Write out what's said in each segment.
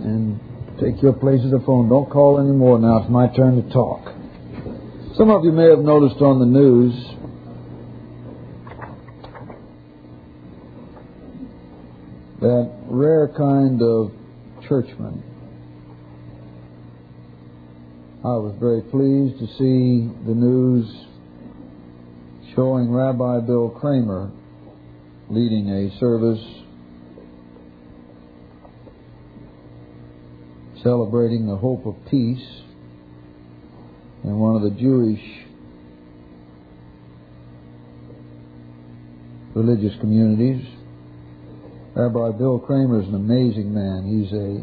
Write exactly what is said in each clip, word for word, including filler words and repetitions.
and take your place at the phone. Don't call anymore now. It's my turn to talk. Some of you may have noticed on the news that rare kind of churchman. I was very pleased to see the news showing Rabbi Bill Kramer leading a service celebrating the hope of peace in one of the Jewish religious communities. Rabbi Bill Kramer is an amazing man. He's a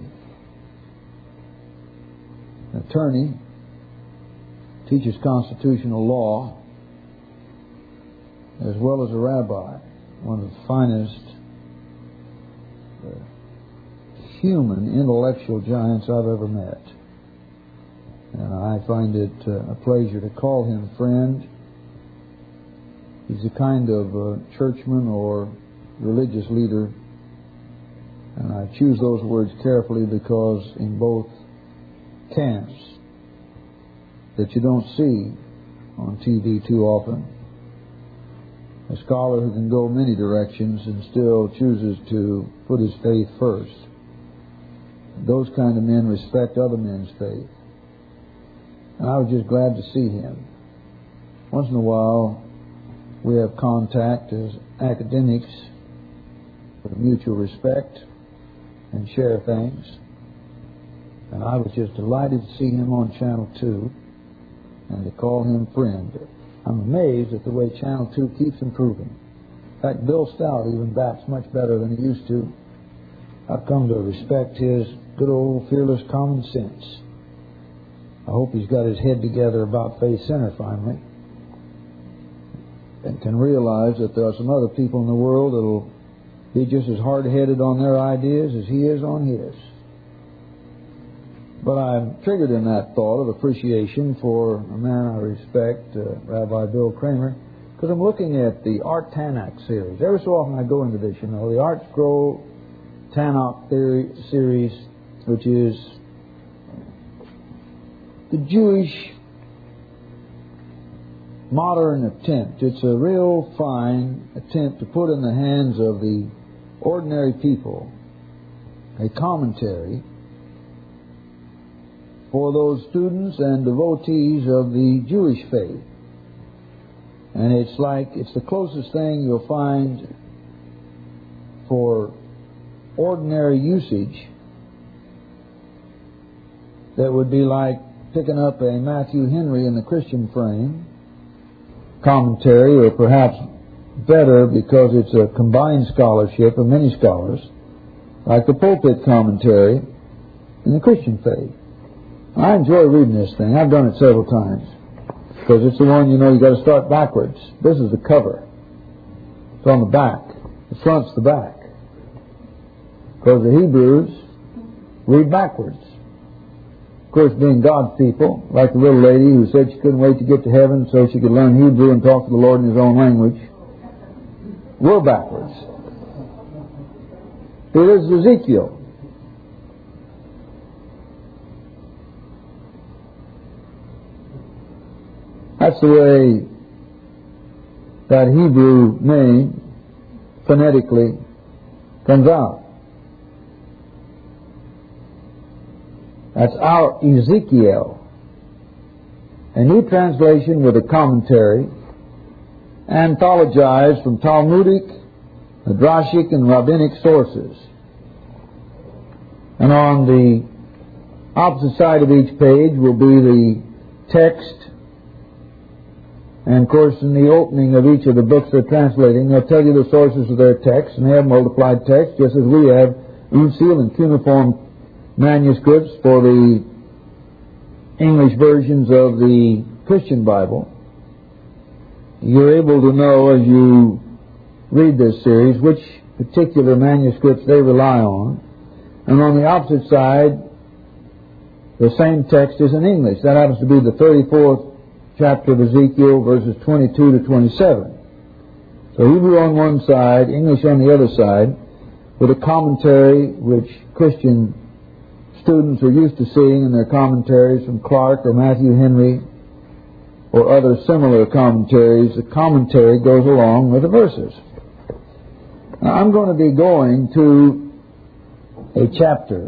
an attorney, teaches constitutional law, as well as a rabbi, one of the finest uh, human intellectual giants I've ever met. And I find it uh, a pleasure to call him friend. He's a kind of uh, churchman or religious leader, and I choose those words carefully because in both camps that you don't see on T V too often, a scholar who can go many directions and still chooses to put his faith first. Those kind of men respect other men's faith. And I was just glad to see him. Once in a while, we have contact as academics with mutual respect and share things. And I was just delighted to see him on Channel two and to call him friend. I'm amazed at the way Channel two keeps improving. In fact, Bill Stout even bats much better than he used to. I've come to respect his good old fearless common sense. I hope he's got his head together about Faith Center finally and can realize that there are some other people in the world that will be just as hard-headed on their ideas as he is on his. But I'm triggered in that thought of appreciation for a man I respect, uh, Rabbi Bill Kramer, because I'm looking at the Art Tanakh series. Every so often I go into this, you know, the Art Scroll Tanakh theory series, which is the Jewish modern attempt. It's a real fine attempt to put in the hands of the ordinary people a commentary for those students and devotees of the Jewish faith. And it's like, it's the closest thing you'll find for ordinary usage that would be like picking up a Matthew Henry in the Christian frame commentary, or perhaps better because it's a combined scholarship of many scholars, like the pulpit commentary in the Christian faith. I enjoy reading this thing. I've done it several times because it's the one, you know, you got to start backwards. This is the cover. It's on the back. The front's the back. Because the Hebrews read backwards. Of course, being God's people, like the little lady who said she couldn't wait to get to heaven so she could learn Hebrew and talk to the Lord in His own language, we're backwards. Here is Ezekiel. That's the way that Hebrew name phonetically comes out. That's our Ezekiel. A new translation with a commentary, anthologized from Talmudic, Midrashic, and Rabbinic sources. And on the opposite side of each page will be the text. And of course, in the opening of each of the books they're translating, they'll tell you the sources of their text, and they have multiplied text, just as we have uncial and cuneiform manuscripts for the English versions of the Christian Bible. You're able to know as you read this series which particular manuscripts they rely on. And on the opposite side, the same text is in English. That happens to be the thirty-fourth chapter of Ezekiel, verses twenty-two to twenty-seven. So Hebrew on one side, English on the other side, with a commentary which Christian students are used to seeing in their commentaries from Clark or Matthew Henry or other similar commentaries, the commentary goes along with the verses. Now, I'm going to be going to a chapter,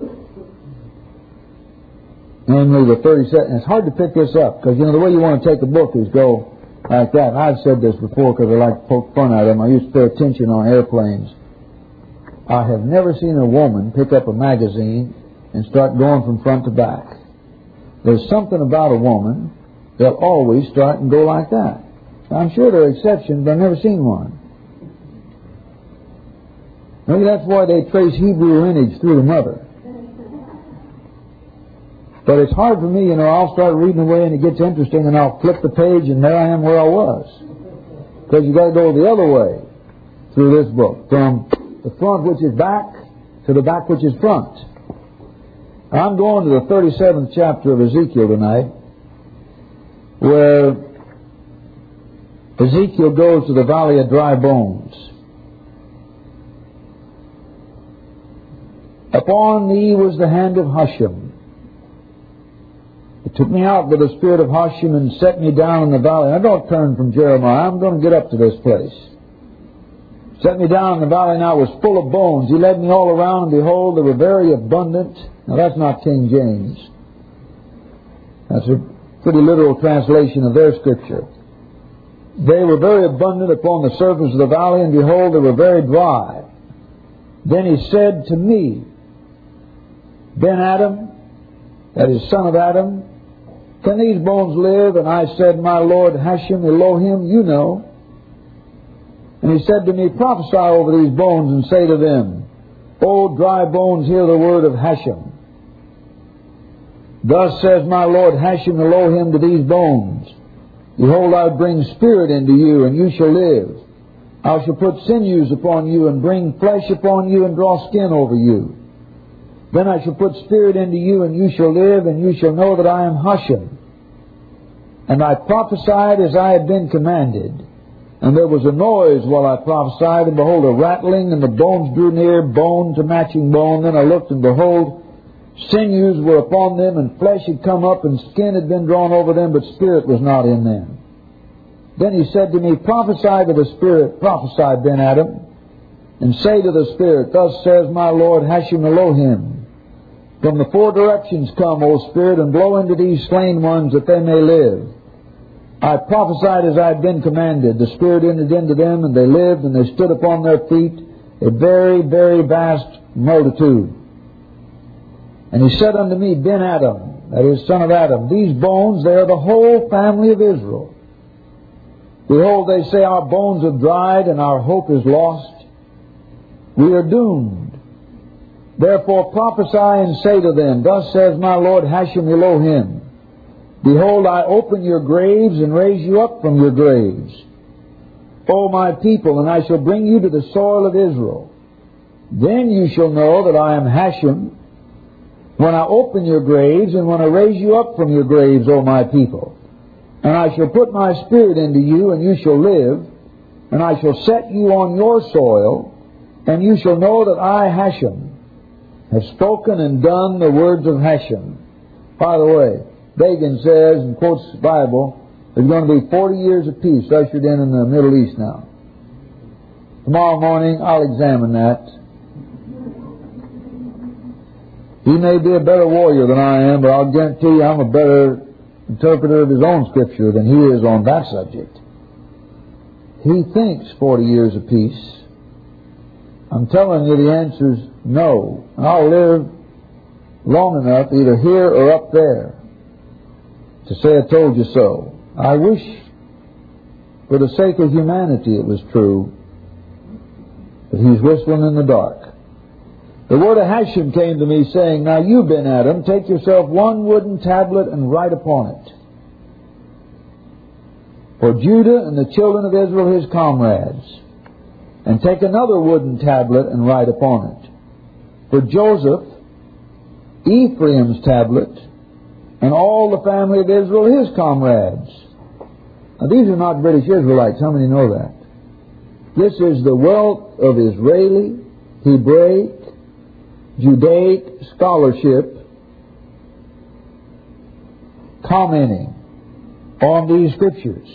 namely the thirty-second. It's hard to pick this up because, you know, the way you want to take a book is go like that. And I've said this before because I like to poke fun at them. I used to pay attention on airplanes. I have never seen a woman pick up a magazine and start going from front to back. There's something about a woman that'll always start and go like that. I'm sure there are exceptions, but I've never seen one. Maybe that's why they trace Hebrew lineage through the mother. But it's hard for me, you know, I'll start reading away and it gets interesting and I'll flip the page and there I am where I was. Because you've got to go the other way through this book. From the front which is back to the back which is front. I'm going to the thirty-seventh chapter of Ezekiel tonight, where Ezekiel goes to the valley of dry bones. Upon thee was the hand of Hashem. It took me out with the spirit of Hashem and set me down in the valley. Now don't turn from Jeremiah. I'm going to get up to this place. Set me down in the valley, now it was full of bones. He led me all around, and behold, they were very abundant. Now that's not King James. That's a pretty literal translation of their scripture. They were very abundant upon the surface of the valley, and behold, they were very dry. Then he said to me, Ben Adam, that is son of Adam, can these bones live? And I said, my Lord Hashem Elohim, you know. And he said to me, prophesy over these bones and say to them, O dry bones, hear the word of Hashem. Thus says my Lord Hashem Elohim to these bones, behold, I bring spirit into you, and you shall live. I shall put sinews upon you, and bring flesh upon you, and draw skin over you. Then I shall put spirit into you, and you shall live, and you shall know that I am Hashem. And I prophesied as I had been commanded. And there was a noise while I prophesied, and behold, a rattling, and the bones drew near, bone to matching bone. Then I looked, and behold, sinews were upon them, and flesh had come up, and skin had been drawn over them, but spirit was not in them. Then he said to me, prophesy to the spirit, prophesy, Ben Adam, and say to the spirit, thus says my Lord Hashem Elohim, from the four directions come, O spirit, and blow into these slain ones that they may live. I prophesied as I had been commanded. The Spirit entered into them, and they lived, and they stood upon their feet, a very, very vast multitude. And he said unto me, Ben Adam, that is, son of Adam, these bones, they are the whole family of Israel. Behold, they say, our bones have dried, and our hope is lost. We are doomed. Therefore prophesy and say to them, thus says my Lord Hashem Elohim, behold, I open your graves and raise you up from your graves, O my people, and I shall bring you to the soil of Israel. Then you shall know that I am Hashem, when I open your graves and when I raise you up from your graves, O my people. And I shall put my spirit into you, and you shall live, and I shall set you on your soil, and you shall know that I, Hashem, have spoken and done the words of Hashem. By the way, Dagan says, and quotes the Bible, there's going to be forty years of peace ushered in in the Middle East now. Tomorrow morning, I'll examine that. He may be a better warrior than I am, but I'll guarantee you I'm a better interpreter of his own scripture than he is on that subject. He thinks forty years of peace. I'm telling you the answer is no. I'll live long enough either here or up there to say I told you so. I wish for the sake of humanity it was true, but he's whistling in the dark. The word of Hashem came to me saying, now you, Ben Adam, take yourself one wooden tablet and write upon it. For Judah and the children of Israel his comrades. And take another wooden tablet and write upon it. For Joseph, Ephraim's tablet, and all the family of Israel his comrades. Now these are not British Israelites. How many know that? This is the wealth of Israeli, Hebraic, Judaic scholarship commenting on these scriptures.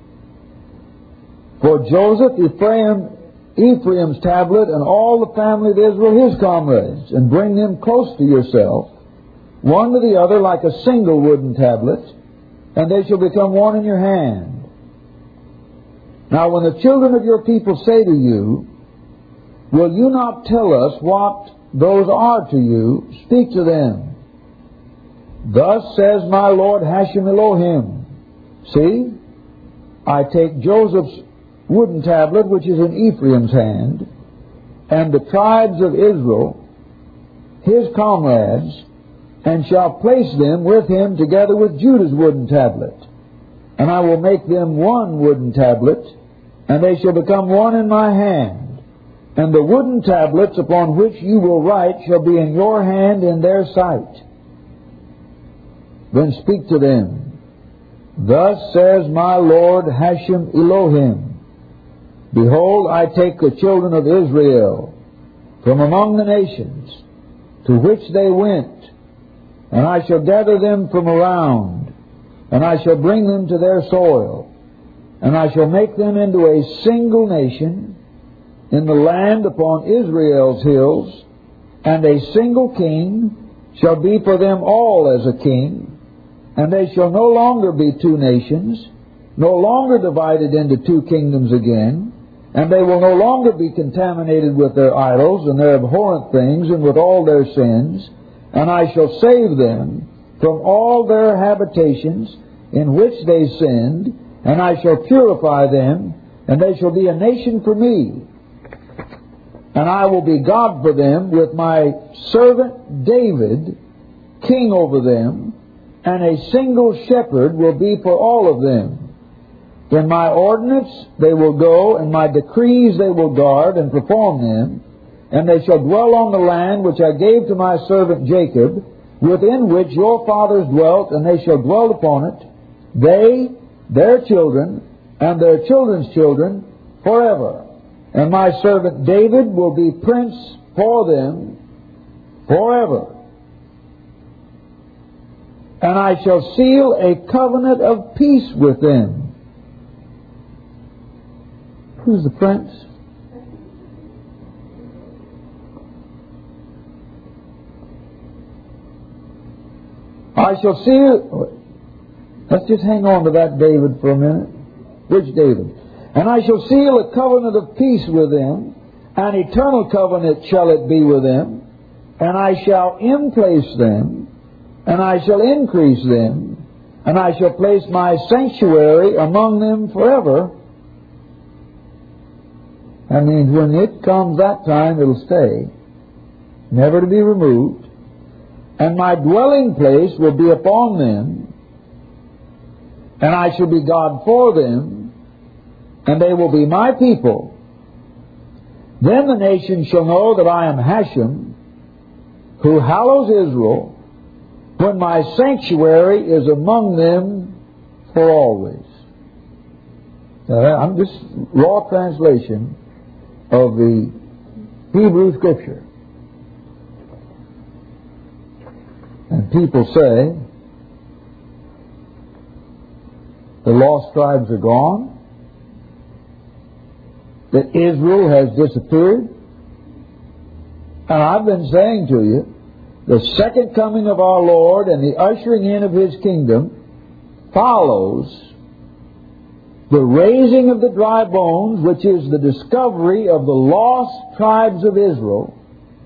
For Joseph, Ephraim, Ephraim's tablet, and all the family of Israel his comrades, and bring them close to yourself, one to the other like a single wooden tablet, and they shall become one in your hand. Now when the children of your people say to you, will you not tell us what those are to you? Speak to them. Thus says my Lord Hashem Elohim. See, I take Joseph's wooden tablet, which is in Ephraim's hand, and the tribes of Israel, his comrades, and shall place them with him together with Judah's wooden tablet. And I will make them one wooden tablet, and they shall become one in my hand. And the wooden tablets upon which you will write shall be in your hand in their sight. Then speak to them. Thus says my Lord Hashem Elohim. Behold, I take the children of Israel from among the nations to which they went, and I shall gather them from around, and I shall bring them to their soil, and I shall make them into a single nation in the land upon Israel's hills, and a single king shall be for them all as a king, and they shall no longer be two nations, no longer divided into two kingdoms again, and they will no longer be contaminated with their idols and their abhorrent things and with all their sins, and I shall save them from all their habitations in which they sinned, and I shall purify them, and they shall be a nation for me. And I will be God for them, with my servant David king over them, and a single shepherd will be for all of them. In my ordinance they will go, and my decrees they will guard and perform them, and they shall dwell on the land which I gave to my servant Jacob, within which your fathers dwelt, and they shall dwell upon it, they, their children, and their children's children, forever. And my servant David will be prince for them forever. And I shall seal a covenant of peace with them. Who's the prince? I shall seal... Let's just hang on to that David for a minute. Which David? And I shall seal a covenant of peace with them, an eternal covenant shall it be with them, and I shall emplace them, and I shall increase them, and I shall place my sanctuary among them forever. That means when it comes that time, it'll stay, never to be removed, and my dwelling place will be upon them, and I shall be God for them, and they will be my people. Then the nations shall know that I am Hashem, who hallows Israel, when my sanctuary is among them for always. Now, I'm just raw translation of the Hebrew Scripture. And people say the lost tribes are gone, that Israel has disappeared. And I've been saying to you, the second coming of our Lord and the ushering in of His kingdom follows the raising of the dry bones, which is the discovery of the lost tribes of Israel.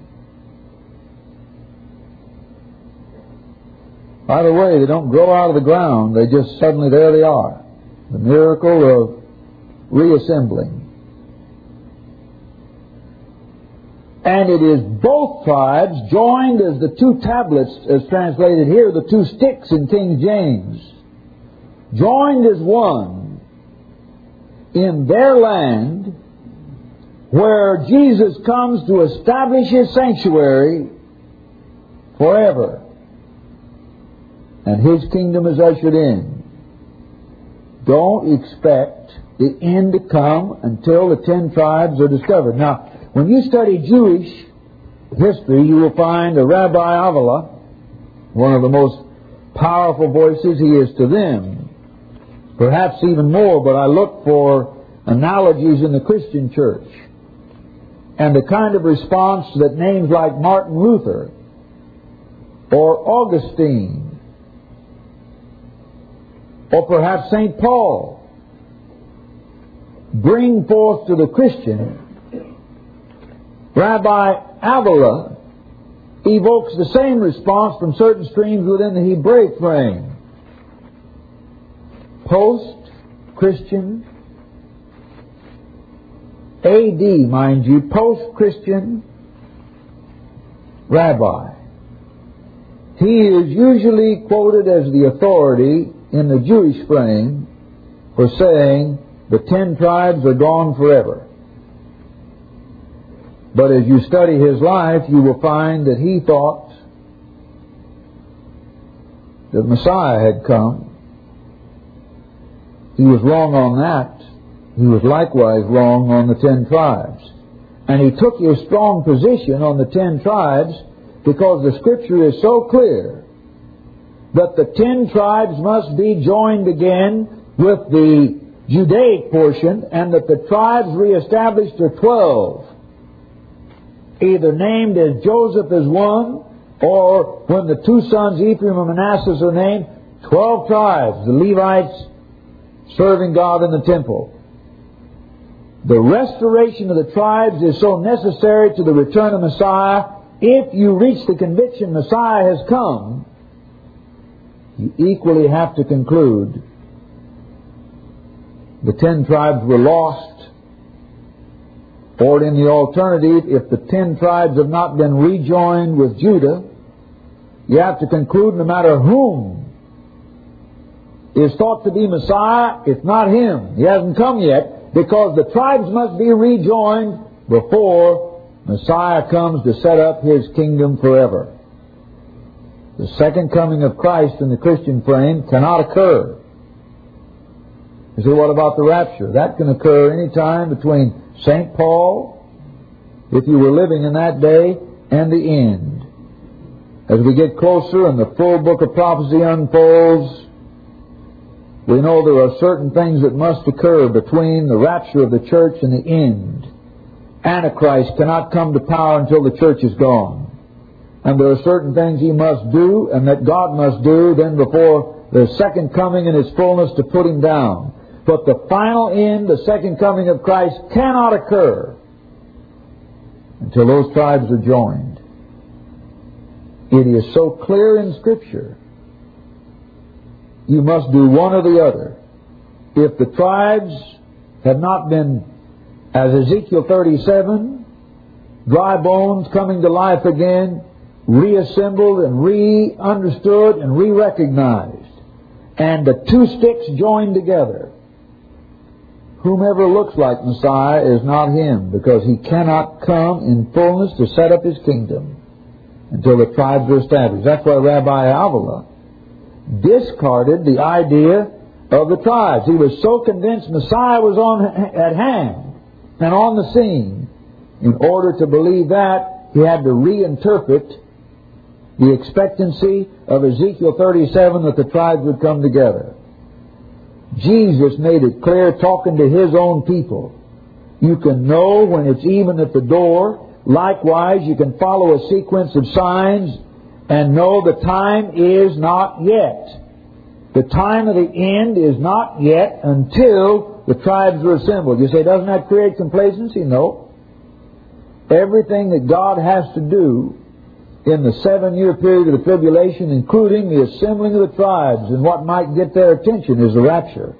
By the way, they don't grow out of the ground. They just suddenly, there they are. The miracle of reassembling. And it is both tribes joined as the two tablets, as translated here, the two sticks in King James, joined as one in their land where Jesus comes to establish His sanctuary forever. And His kingdom is ushered in. Don't expect the end to come until the ten tribes are discovered. Now, when you study Jewish history, you will find a Rabbi Avila, one of the most powerful voices. He is to them, perhaps even more, but I look for analogies in the Christian church and the kind of response that names like Martin Luther or Augustine or perhaps Saint Paul bring forth to the Christian. Rabbi Avila evokes the same response from certain streams within the Hebraic frame. Post-Christian, A D, mind you, post-Christian rabbi. He is usually quoted as the authority in the Jewish frame for saying the ten tribes are gone forever. But as you study his life, you will find that he thought that Messiah had come. He was wrong on that. He was likewise wrong on the ten tribes. And he took his strong position on the ten tribes because the Scripture is so clear that the ten tribes must be joined again with the Judaic portion, and that the tribes reestablished are twelve, either named as Joseph as one, or when the two sons Ephraim and Manasseh are named, twelve tribes, the Levites serving God in the temple. The restoration of the tribes is so necessary to the return of Messiah. If you reach the conviction Messiah has come, you equally have to conclude the ten tribes were lost, or in the alternative, if the ten tribes have not been rejoined with Judah, you have to conclude no matter whom is thought to be Messiah, it's not him. He hasn't come yet, because the tribes must be rejoined before Messiah comes to set up his kingdom forever. The second coming of Christ in the Christian frame cannot occur. You say, what about the rapture? That can occur any time between Saint Paul, if you were living in that day, and the end. As we get closer and the full book of prophecy unfolds, we know there are certain things that must occur between the rapture of the church and the end. Antichrist cannot come to power until the church is gone. And there are certain things he must do and that God must do then before the second coming in its fullness to put him down. But the final end, the second coming of Christ, cannot occur until those tribes are joined. It is so clear in Scripture. You must do one or the other. If the tribes have not been, as Ezekiel thirty-seven, dry bones coming to life again, reassembled and re-understood and re-recognized, and the two sticks joined together, whomever looks like Messiah is not him, because he cannot come in fullness to set up his kingdom until the tribes are established. That's why Rabbi Avila discarded the idea of the tribes. He was so convinced Messiah was on at hand and on the scene. In order to believe that, he had to reinterpret the expectancy of Ezekiel thirty-seven that the tribes would come together. Jesus made it clear, talking to his own people. You can know when it's even at the door. Likewise, you can follow a sequence of signs and know the time is not yet. The time of the end is not yet until the tribes are assembled. You say, doesn't that create complacency? No. Everything that God has to do in the seven-year period of the tribulation, including the assembling of the tribes and what might get their attention, is the rapture.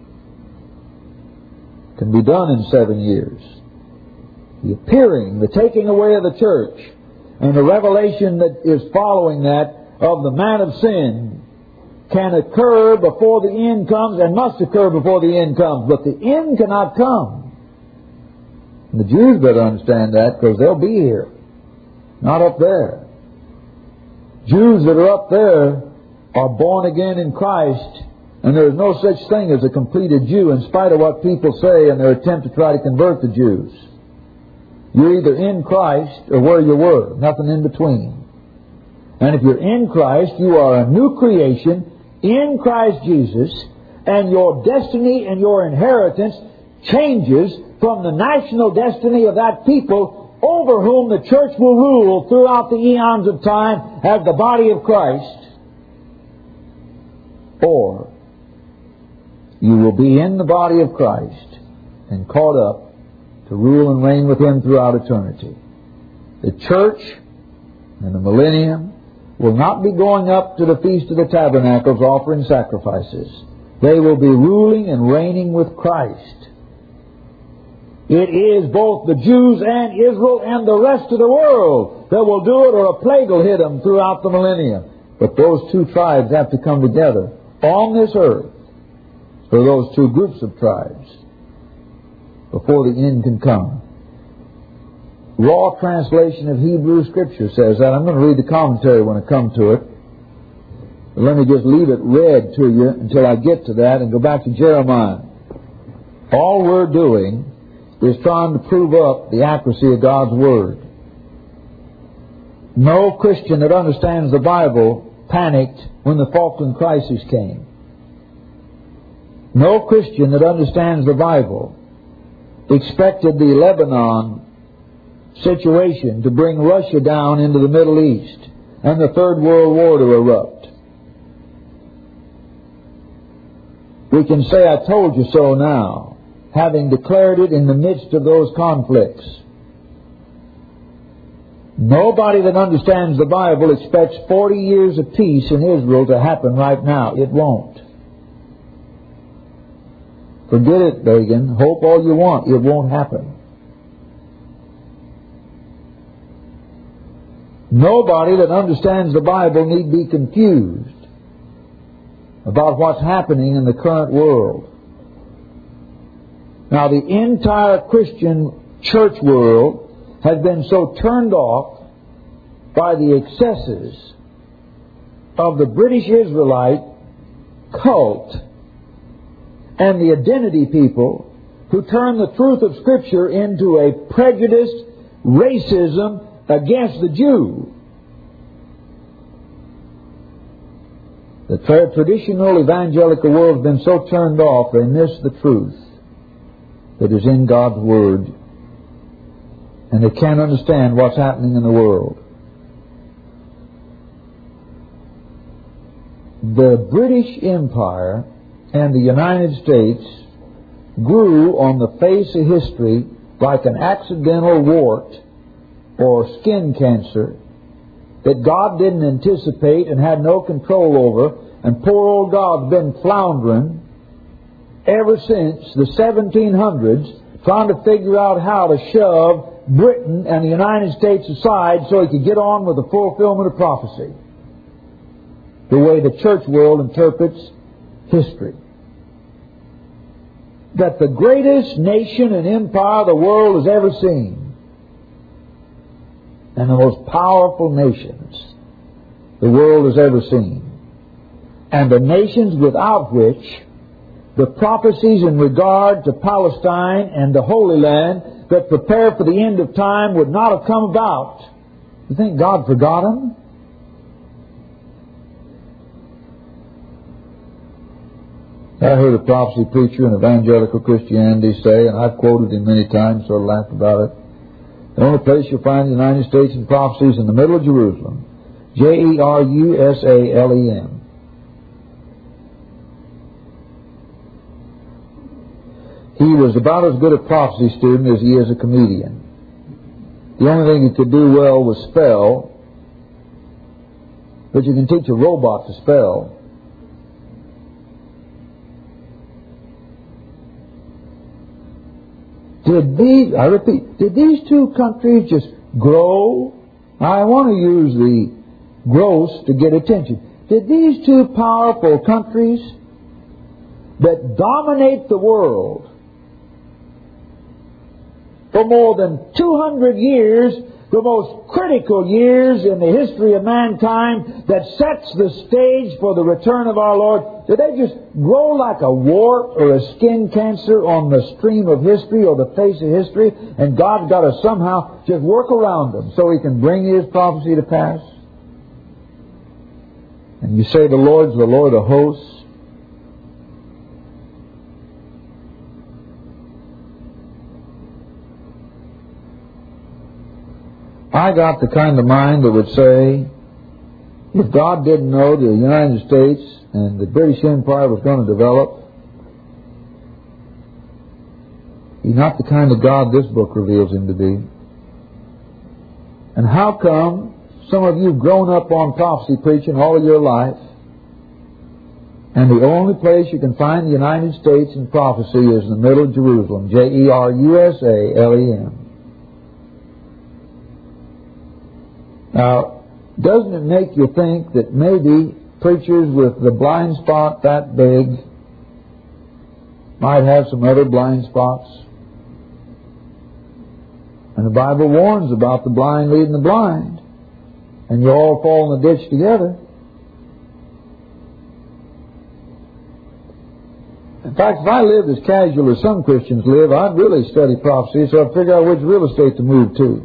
It can be done in seven years. The appearing, the taking away of the church, and the revelation that is following that of the man of sin can occur before the end comes, and must occur before the end comes. But the end cannot come. And the Jews better understand that, because they'll be here, not up there. Jews that are up there are born again in Christ, and there is no such thing as a completed Jew, in spite of what people say in their attempt to try to convert the Jews. You're either in Christ or where you were, nothing in between. And if you're in Christ, you are a new creation in Christ Jesus, and your destiny and your inheritance changes from the national destiny of that people over whom the church will rule throughout the eons of time as the body of Christ. Or you will be in the body of Christ and caught up to rule and reign with Him throughout eternity. The church in the millennium will not be going up to the Feast of the Tabernacles offering sacrifices. They will be ruling and reigning with Christ. It is both the Jews and Israel and the rest of the world that will do it, or a plague will hit them throughout the millennium. But those two tribes have to come together on this earth, or those two groups of tribes, before the end can come. Raw translation of Hebrew Scripture says that. I'm going to read the commentary when I come to it. But let me just leave it read to you until I get to that and go back to Jeremiah. All we're doing is trying to prove up the accuracy of God's Word. No Christian that understands the Bible panicked when the Falkland crisis came. No Christian that understands the Bible expected the Lebanon situation to bring Russia down into the Middle East and the Third World War to erupt. We can say, I told you so now, having declared it in the midst of those conflicts. Nobody that understands the Bible expects forty years of peace in Israel to happen right now. It won't. Forget it, Reagan. Hope all you want. It won't happen. Nobody that understands the Bible need be confused about what's happening in the current world. Now, the entire Christian church world has been so turned off by the excesses of the British Israelite cult and the identity people who turn the truth of Scripture into a prejudiced racism against the Jew. The tra- traditional evangelical world has been so turned off they miss the truth that is in God's Word, and they can't understand what's happening in the world. The British Empire and the United States grew on the face of history like an accidental wart or skin cancer that God didn't anticipate and had no control over, and poor old God's been floundering ever since the seventeen hundreds, trying to figure out how to shove Britain and the United States aside so he could get on with the fulfillment of prophecy, the way the church world interprets history. That the greatest nation and empire the world has ever seen, and the most powerful nations the world has ever seen, and the nations without which the prophecies in regard to Palestine and the Holy Land that prepare for the end of time would not have come about. You think God forgot them? I heard a prophecy preacher in evangelical Christianity say, and I've quoted him many times, sort of laughed about it, the only place you'll find the United States in prophecy is in the middle of Jerusalem. J E R U S A L E M. He was about as good a prophecy student as he is a comedian. The only thing he could do well was spell, but you can teach a robot to spell. Did these, I repeat, did these two countries just grow? I want to use the gross to get attention. Did these two powerful countries that dominate the world for more than two hundred years the most critical years in the history of mankind that sets the stage for the return of our Lord, do they just grow like a wart or a skin cancer on the stream of history or the face of history, and God's got to somehow just work around them so He can bring His prophecy to pass? And you say the Lord's the Lord of hosts. I got the kind of mind that would say, if God didn't know the United States and the British Empire was going to develop, He's not the kind of God this book reveals Him to be. And how come some of you have grown up on prophecy preaching all of your life, and the only place you can find the United States in prophecy is in the middle of Jerusalem, J E R U S A L E M. Now, doesn't it make you think that maybe preachers with the blind spot that big might have some other blind spots? And the Bible warns about the blind leading the blind, and you all fall in the ditch together. In fact, if I lived as casual as some Christians live, I'd really study prophecy so I'd figure out which real estate to move to.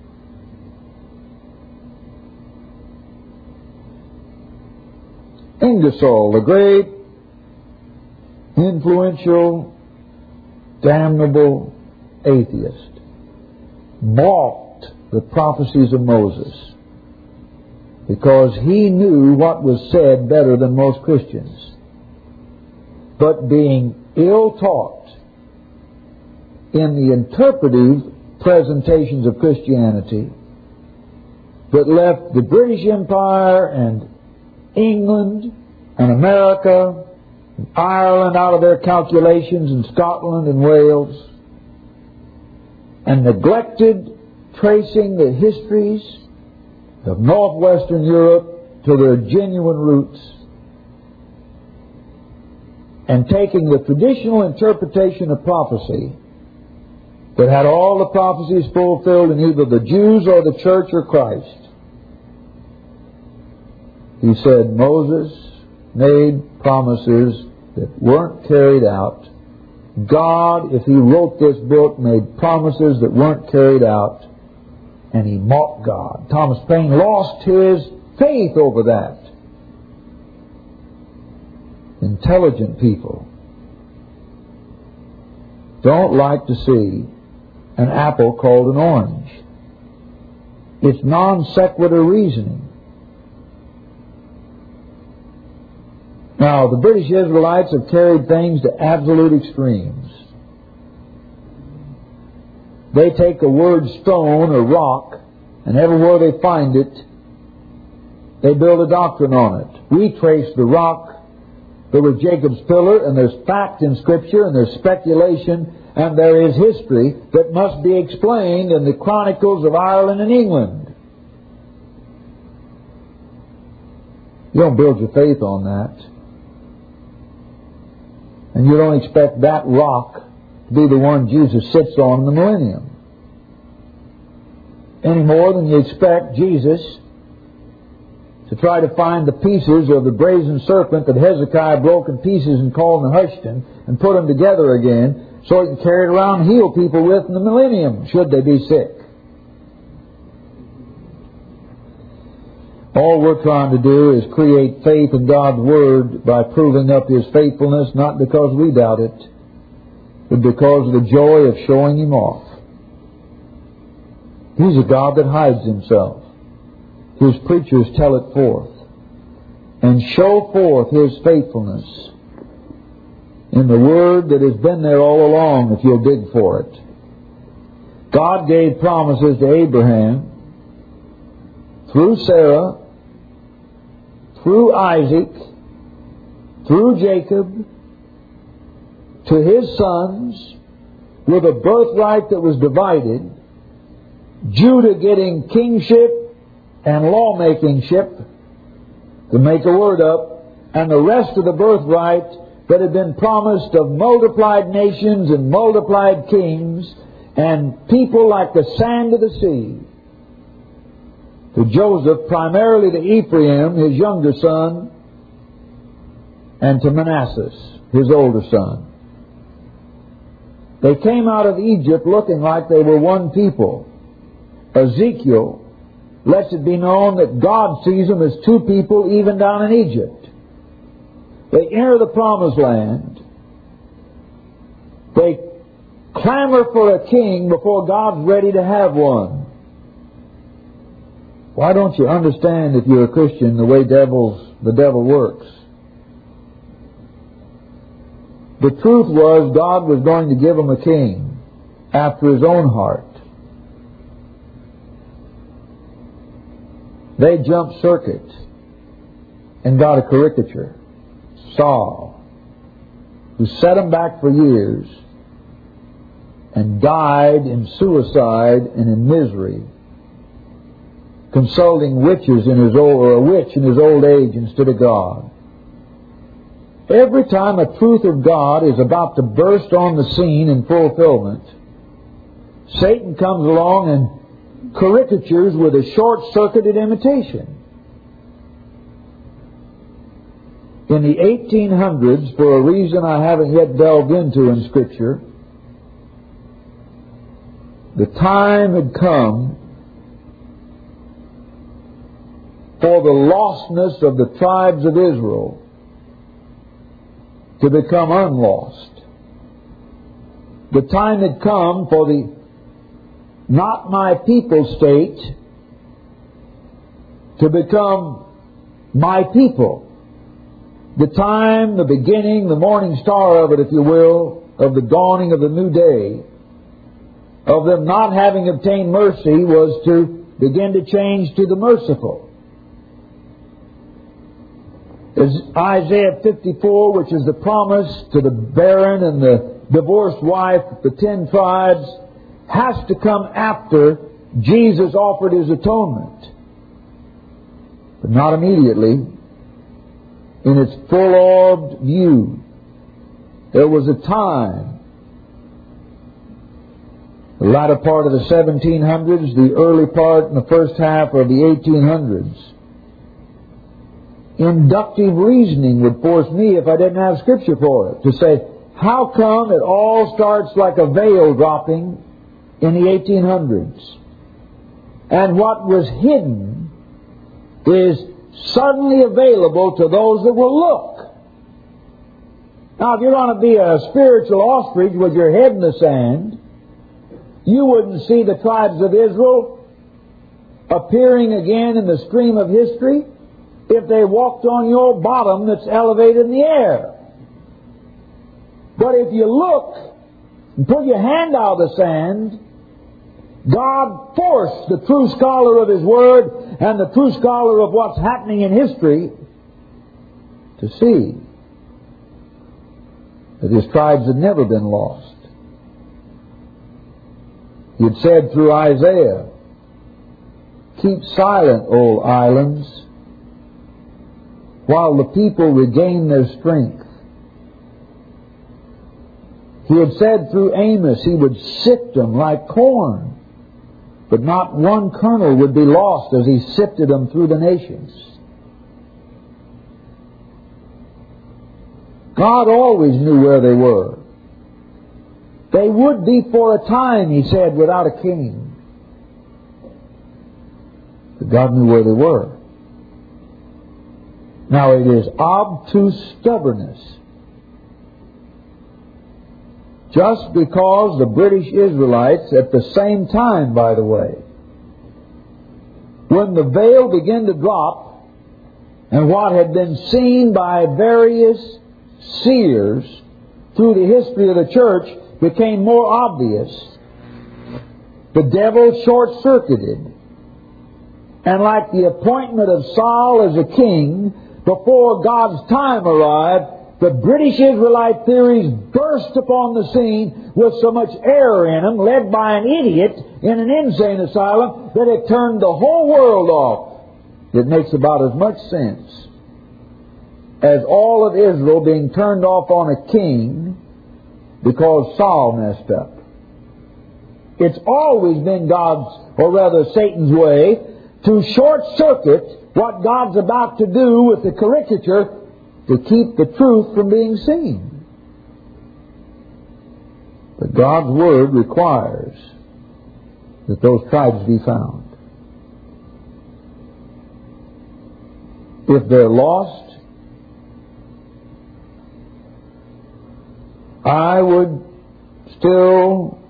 Ingersoll, the great, influential, damnable atheist, balked the prophecies of Moses because he knew what was said better than most Christians. But being ill-taught in the interpretive presentations of Christianity that left the British Empire and England and America and Ireland out of their calculations, and Scotland and Wales, and neglected tracing the histories of northwestern Europe to their genuine roots, and taking the traditional interpretation of prophecy that had all the prophecies fulfilled in either the Jews or the church or Christ. He said Moses made promises that weren't carried out. God, if He wrote this book, made promises that weren't carried out, and he mocked God. Thomas Paine lost his faith over that. Intelligent people don't like to see an apple called an orange. It's non sequitur reasoning. Now, the British Israelites have carried things to absolute extremes. They take a word stone or rock, and everywhere they find it, they build a doctrine on it. We trace the rock. There was Jacob's pillar, and there's fact in Scripture, and there's speculation, and there is history that must be explained in the Chronicles of Ireland and England. You don't build your faith on that. And you don't expect that rock to be the one Jesus sits on in the millennium. Any more than you expect Jesus to try to find the pieces of the brazen serpent that Hezekiah broke in pieces and called Nehushtan and put them together again so he can carry it around and heal people with in the millennium, should they be sick. All we're trying to do is create faith in God's Word by proving up His faithfulness, not because we doubt it, but because of the joy of showing Him off. He's a God that hides Himself. His preachers tell it forth and show forth His faithfulness in the Word that has been there all along if you'll dig for it. God gave promises to Abraham through Sarah, through Isaac, through Jacob, to his sons, with a birthright that was divided, Judah getting kingship and lawmakingship, to make a word up, and the rest of the birthright that had been promised of multiplied nations and multiplied kings and people like the sand of the sea. to Joseph, primarily to Ephraim, his younger son, and to Manasseh, his older son. They came out of Egypt looking like they were one people. Ezekiel lets it be known that God sees them as two people even down in Egypt. They enter the promised land. They clamor for a king before God's ready to have one. Why don't you understand, if you're a Christian, the way devils, the devil works? The truth was God was going to give them a king after His own heart. They jumped circuit and got a caricature, Saul, who set them back for years and died in suicide and in misery, consulting witches in his old, or a witch in his old age instead of God. Every time a truth of God is about to burst on the scene in fulfillment, Satan comes along and caricatures with a short-circuited imitation. In the eighteen hundreds, for a reason I haven't yet delved into in Scripture, the time had come for the lostness of the tribes of Israel to become unlost. The time had come for the not my people state to become my people. The time, the beginning, the morning star of it, if you will, of the dawning of the new day, of them not having obtained mercy, was to begin to change to the merciful. As Isaiah fifty-four, which is the promise to the barren and the divorced wife, the ten tribes, has to come after Jesus offered His atonement. But not immediately. In its full-orbed view, there was a time, the latter part of the seventeen hundreds, the early part and the first half of the eighteen hundreds, inductive reasoning would force me, if I didn't have Scripture for it, to say, how come it all starts like a veil dropping in the eighteen hundreds? And what was hidden is suddenly available to those that will look. Now, if you're going to be a spiritual ostrich with your head in the sand, you wouldn't see the tribes of Israel appearing again in the stream of history if they walked on your bottom that's elevated in the air. But if you look and put your hand out of the sand, God forced the true scholar of His Word and the true scholar of what's happening in history to see that His tribes had never been lost. He had said through Isaiah, "Keep silent, O islands, while the people regain their strength." He had said through Amos He would sift them like corn, but not one kernel would be lost as He sifted them through the nations. God always knew where they were. They would be for a time, He said, without a king. But God knew where they were. Now it is obtuse stubbornness. Just because the British Israelites, at the same time, by the way, when the veil began to drop and what had been seen by various seers through the history of the church became more obvious, the devil short-circuited. And like the appointment of Saul as a king, before God's time arrived, the British Israelite theories burst upon the scene with so much error in them, led by an idiot in an insane asylum, that it turned the whole world off. It makes about as much sense as all of Israel being turned off on a king because Saul messed up. It's always been God's, or rather Satan's way, to short-circuit what God's about to do with the caricature to keep the truth from being seen. But God's Word requires that those tribes be found. If they're lost, I would still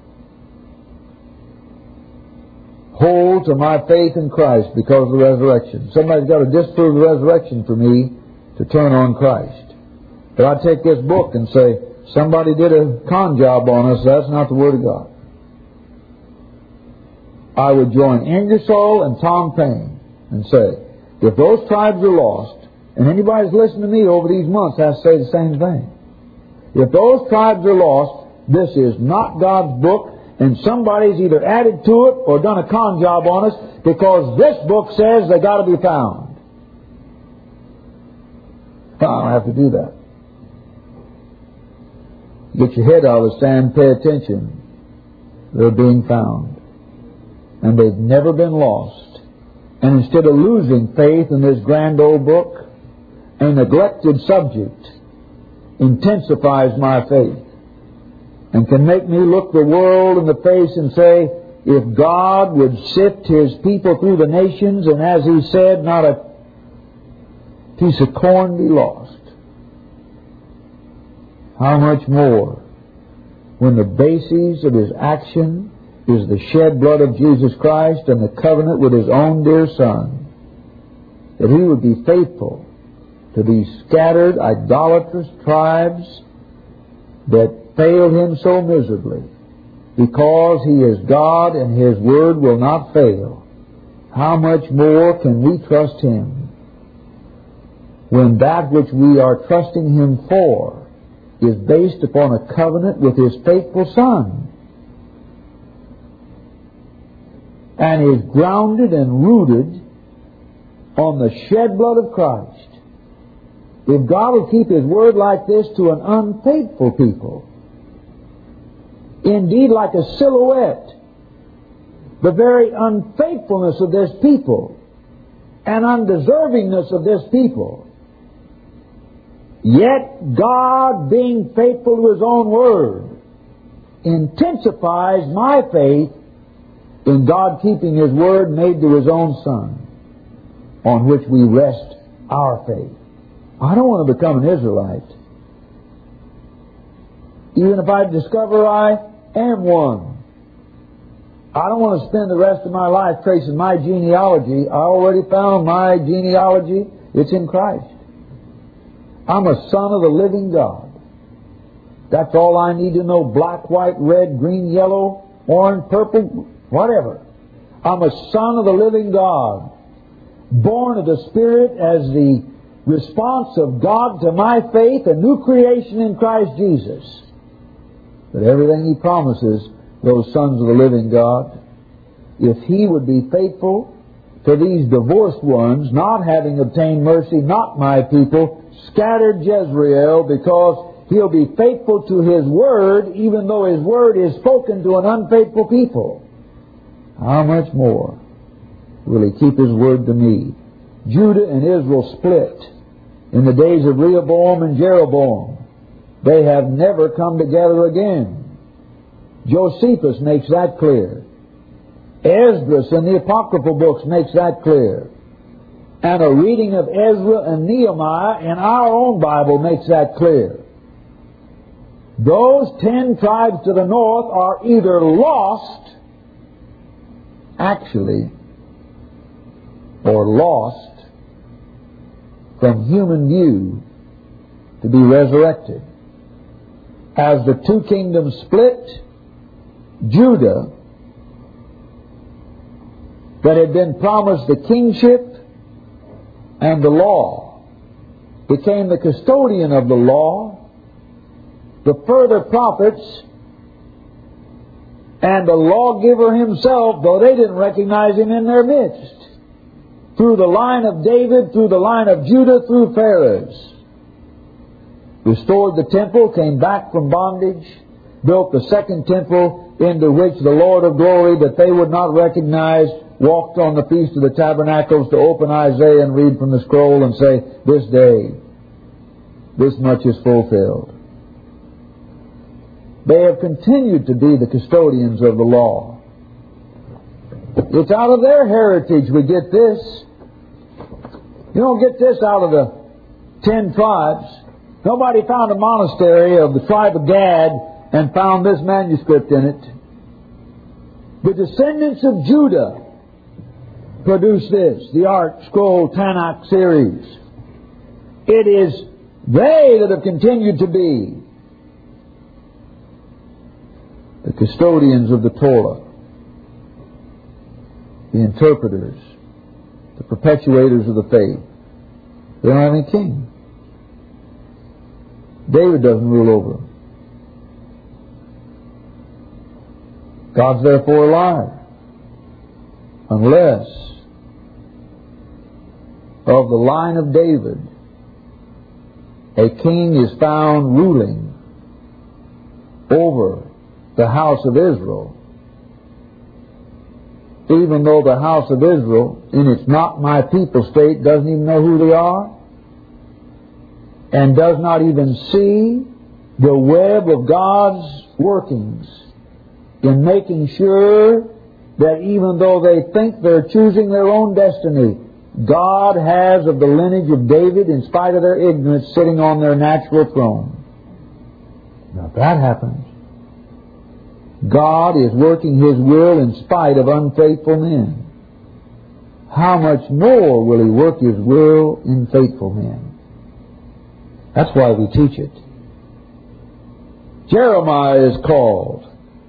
hold to my faith in Christ because of the resurrection. Somebody's got to disprove the resurrection for me to turn on Christ. But I'd take this book and say, somebody did a con job on us. That's not the Word of God. I would join Ingersoll and Tom Paine and say, if those tribes are lost, and anybody's listened to me over these months has to say the same thing. If those tribes are lost, this is not God's book, and somebody's either added to it or done a con job on us, because this book says they got to be found. I don't have to do that. Get your head out of the sand, pay attention. They're being found. And they've never been lost. And instead of losing faith in this grand old book, a neglected subject intensifies my faith and can make me look the world in the face and say, if God would sift His people through the nations, and as He said, not a piece of corn be lost, how much more when the basis of His action is the shed blood of Jesus Christ and the covenant with His own dear Son, that He would be faithful to these scattered, idolatrous tribes that failed Him so miserably, because He is God and His Word will not fail. How much more can we trust Him when that which we are trusting Him for is based upon a covenant with His faithful Son, and is grounded and rooted on the shed blood of Christ? If God will keep His Word like this to an unfaithful people, indeed like a silhouette, the very unfaithfulness of this people and undeservingness of this people, yet God, being faithful to His own Word, intensifies my faith in God keeping His Word made to His own Son, on which we rest our faith. I don't want to become an Israelite. Even if I discover I am one. I don't want to spend the rest of my life tracing my genealogy. I already found my genealogy. It's in Christ. I'm a son of the living God. That's all I need to know. Black, white, red, green, yellow, orange, purple, whatever. I'm a son of the living God, born of the Spirit as the response of God to my faith, a new creation in Christ Jesus. But everything He promises those sons of the living God, if He would be faithful to these divorced ones, not having obtained mercy, not my people, scattered Jezreel, because He'll be faithful to His Word, even though His Word is spoken to an unfaithful people, how much more will He keep His Word to me? Judah and Israel split in the days of Rehoboam and Jeroboam. They have never come together again. Josephus makes that clear. Esdras in the apocryphal books makes that clear. And a reading of Ezra and Nehemiah in our own Bible makes that clear. Those ten tribes to the north are either lost, actually, or lost from human view to be resurrected. As the two kingdoms split, Judah, that had been promised the kingship and the law, became the custodian of the law, the further prophets, and the lawgiver himself, though they didn't recognize him in their midst, through the line of David, through the line of Judah, through Pharez. Restored the temple, came back from bondage, built the second temple into which the Lord of glory that they would not recognize walked on the Feast of the Tabernacles to open Isaiah and read from the scroll and say, this day, this much is fulfilled. They have continued to be the custodians of the law. It's out of their heritage we get this. You don't get this out of the ten tribes. Nobody found a monastery of the tribe of Gad and found this manuscript in it. The descendants of Judah produced this, the Ark Scroll Tanakh series. It is they that have continued to be the custodians of the Torah, the interpreters, the perpetuators of the faith. They don't have any king. David doesn't rule over them. God's therefore a liar, unless of the line of David a king is found ruling over the house of Israel, even though the house of Israel, in its not my people state, doesn't even know who they are, and does not even see the web of God's workings in making sure that even though they think they're choosing their own destiny, God has of the lineage of David, in spite of their ignorance, sitting on their natural throne. Now if that happens, God is working His will in spite of unfaithful men. How much more will He work His will in faithful men? That's why we teach it. Jeremiah is called.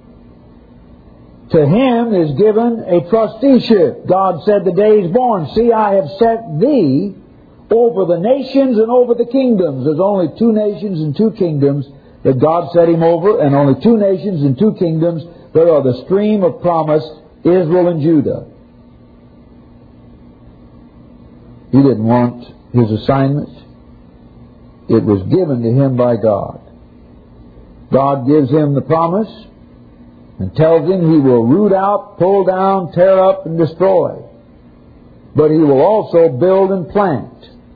To him is given a trusteeship. God said the day he's born, see, I have set thee over the nations and over the kingdoms. There's only two nations and two kingdoms that God set him over, and only two nations and two kingdoms that are the stream of promise, Israel and Judah. He didn't want his assignment. It was given to him by God. God gives him the promise and tells him He will root out, pull down, tear up, and destroy. But He will also build and plant.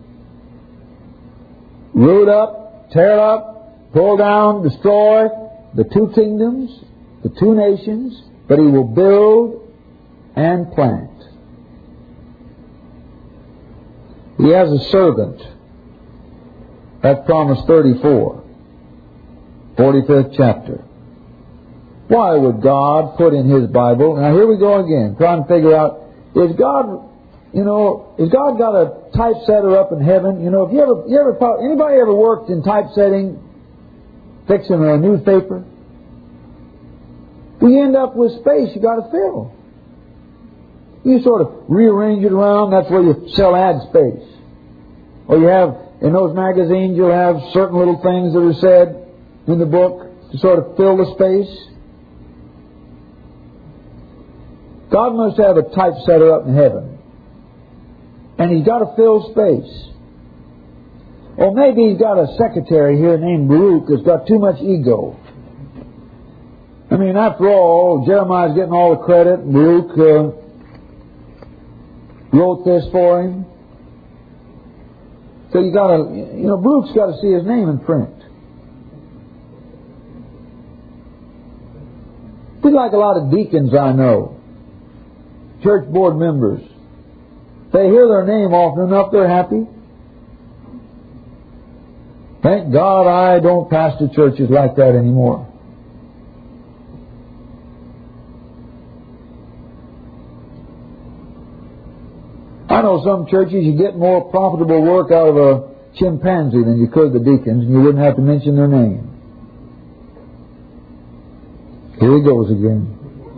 Root up, tear up, pull down, destroy the two kingdoms, the two nations, but He will build and plant. He has a servant. That's Promise thirty-four, forty-fifth chapter. Why would God put in His Bible? Now here we go again, trying to figure out, is God, you know, has God got a typesetter up in heaven? You know, if you ever, you ever, anybody ever worked in typesetting, fixing a newspaper? We end up with space you got to fill. You sort of rearrange it around. That's where you sell ad space. Or you have, in those magazines, you'll have certain little things that are said in the book to sort of fill the space. God must have a typesetter up in heaven. And He's got to fill space. Or maybe He's got a secretary here named Baruch who's got too much ego. I mean, after all, Jeremiah's getting all the credit. Baruch uh, wrote this for him. So you got to, you know, Baruch's got to see his name in print. Be like a lot of deacons I know. Church board members. They hear their name often enough, they're happy. Thank God I don't pastor churches like that anymore. I know some churches you get more profitable work out of a chimpanzee than you could the deacons, and you wouldn't have to mention their name. Here he goes again.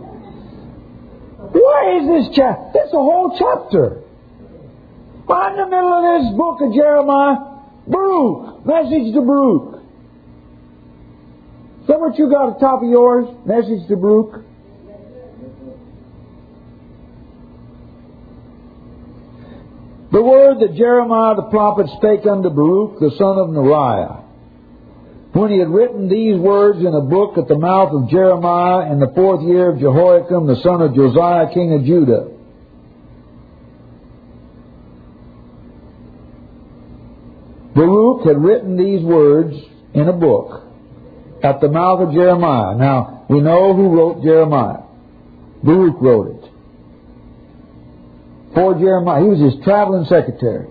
Where is this chapter? This is a whole chapter. Right in the middle of this book of Jeremiah, Baruch, message to Baruch. Is that what you got at the top of yours? Message to Baruch. The word that Jeremiah the prophet spake unto Baruch, the son of Neriah, when he had written these words in a book at the mouth of Jeremiah in the fourth year of Jehoiakim, the son of Josiah, king of Judah. Baruch had written these words in a book at the mouth of Jeremiah. Now, we know who wrote Jeremiah. Baruch wrote it. For Jeremiah. He was his traveling secretary.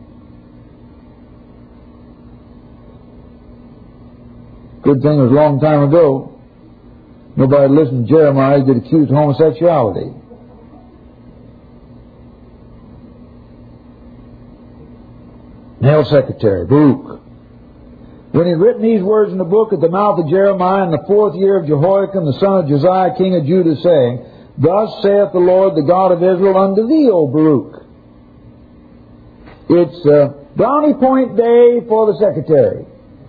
Good thing it was a long time ago. Nobody listened to Jeremiah. He get accused of homosexuality. Male secretary, Baruch. When he had written these words in the book at the mouth of Jeremiah in the fourth year of Jehoiakim, the son of Josiah, king of Judah, saying, Thus saith the Lord, the God of Israel, unto thee, O Baruch. It's uh, brownie point day for the secretary.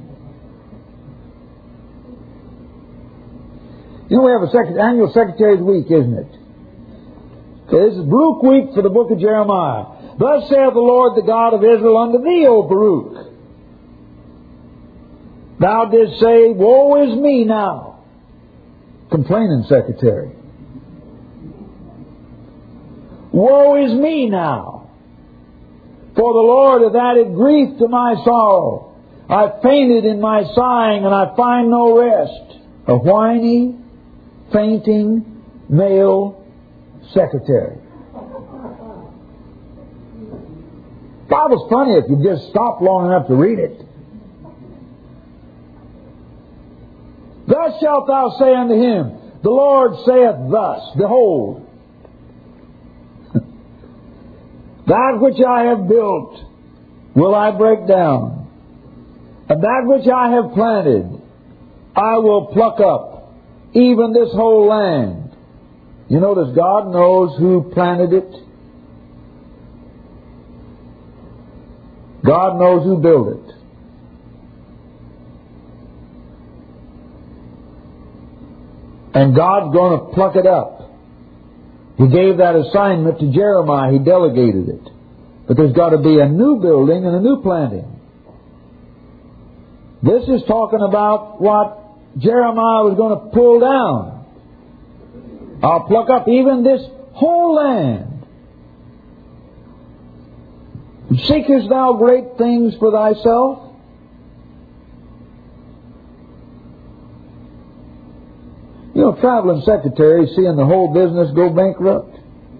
You know, we have a sec- annual Secretary's Week, isn't it? Okay, this is Baruch week for the book of Jeremiah. Thus saith the Lord, the God of Israel, unto thee, O Baruch. Thou didst say, Woe is me now. Complaining secretary. Woe is me now. For the Lord hath added grief to my sorrow. I fainted in my sighing, and I find no rest. A whiny, fainting, male secretary. The Bible's funny if you just stop long enough to read it. Thus shalt thou say unto him, The Lord saith thus, Behold, that which I have built will I break down, and that which I have planted I will pluck up, even this whole land. You notice God knows who planted it. God knows who built it. And God's going to pluck it up. He gave that assignment to Jeremiah. He delegated it. But there's got to be a new building and a new planting. This is talking about what Jeremiah was going to pull down. I'll pluck up even this whole land. Seekest thou great things for thyself? You know, traveling secretaries seeing the whole business go bankrupt.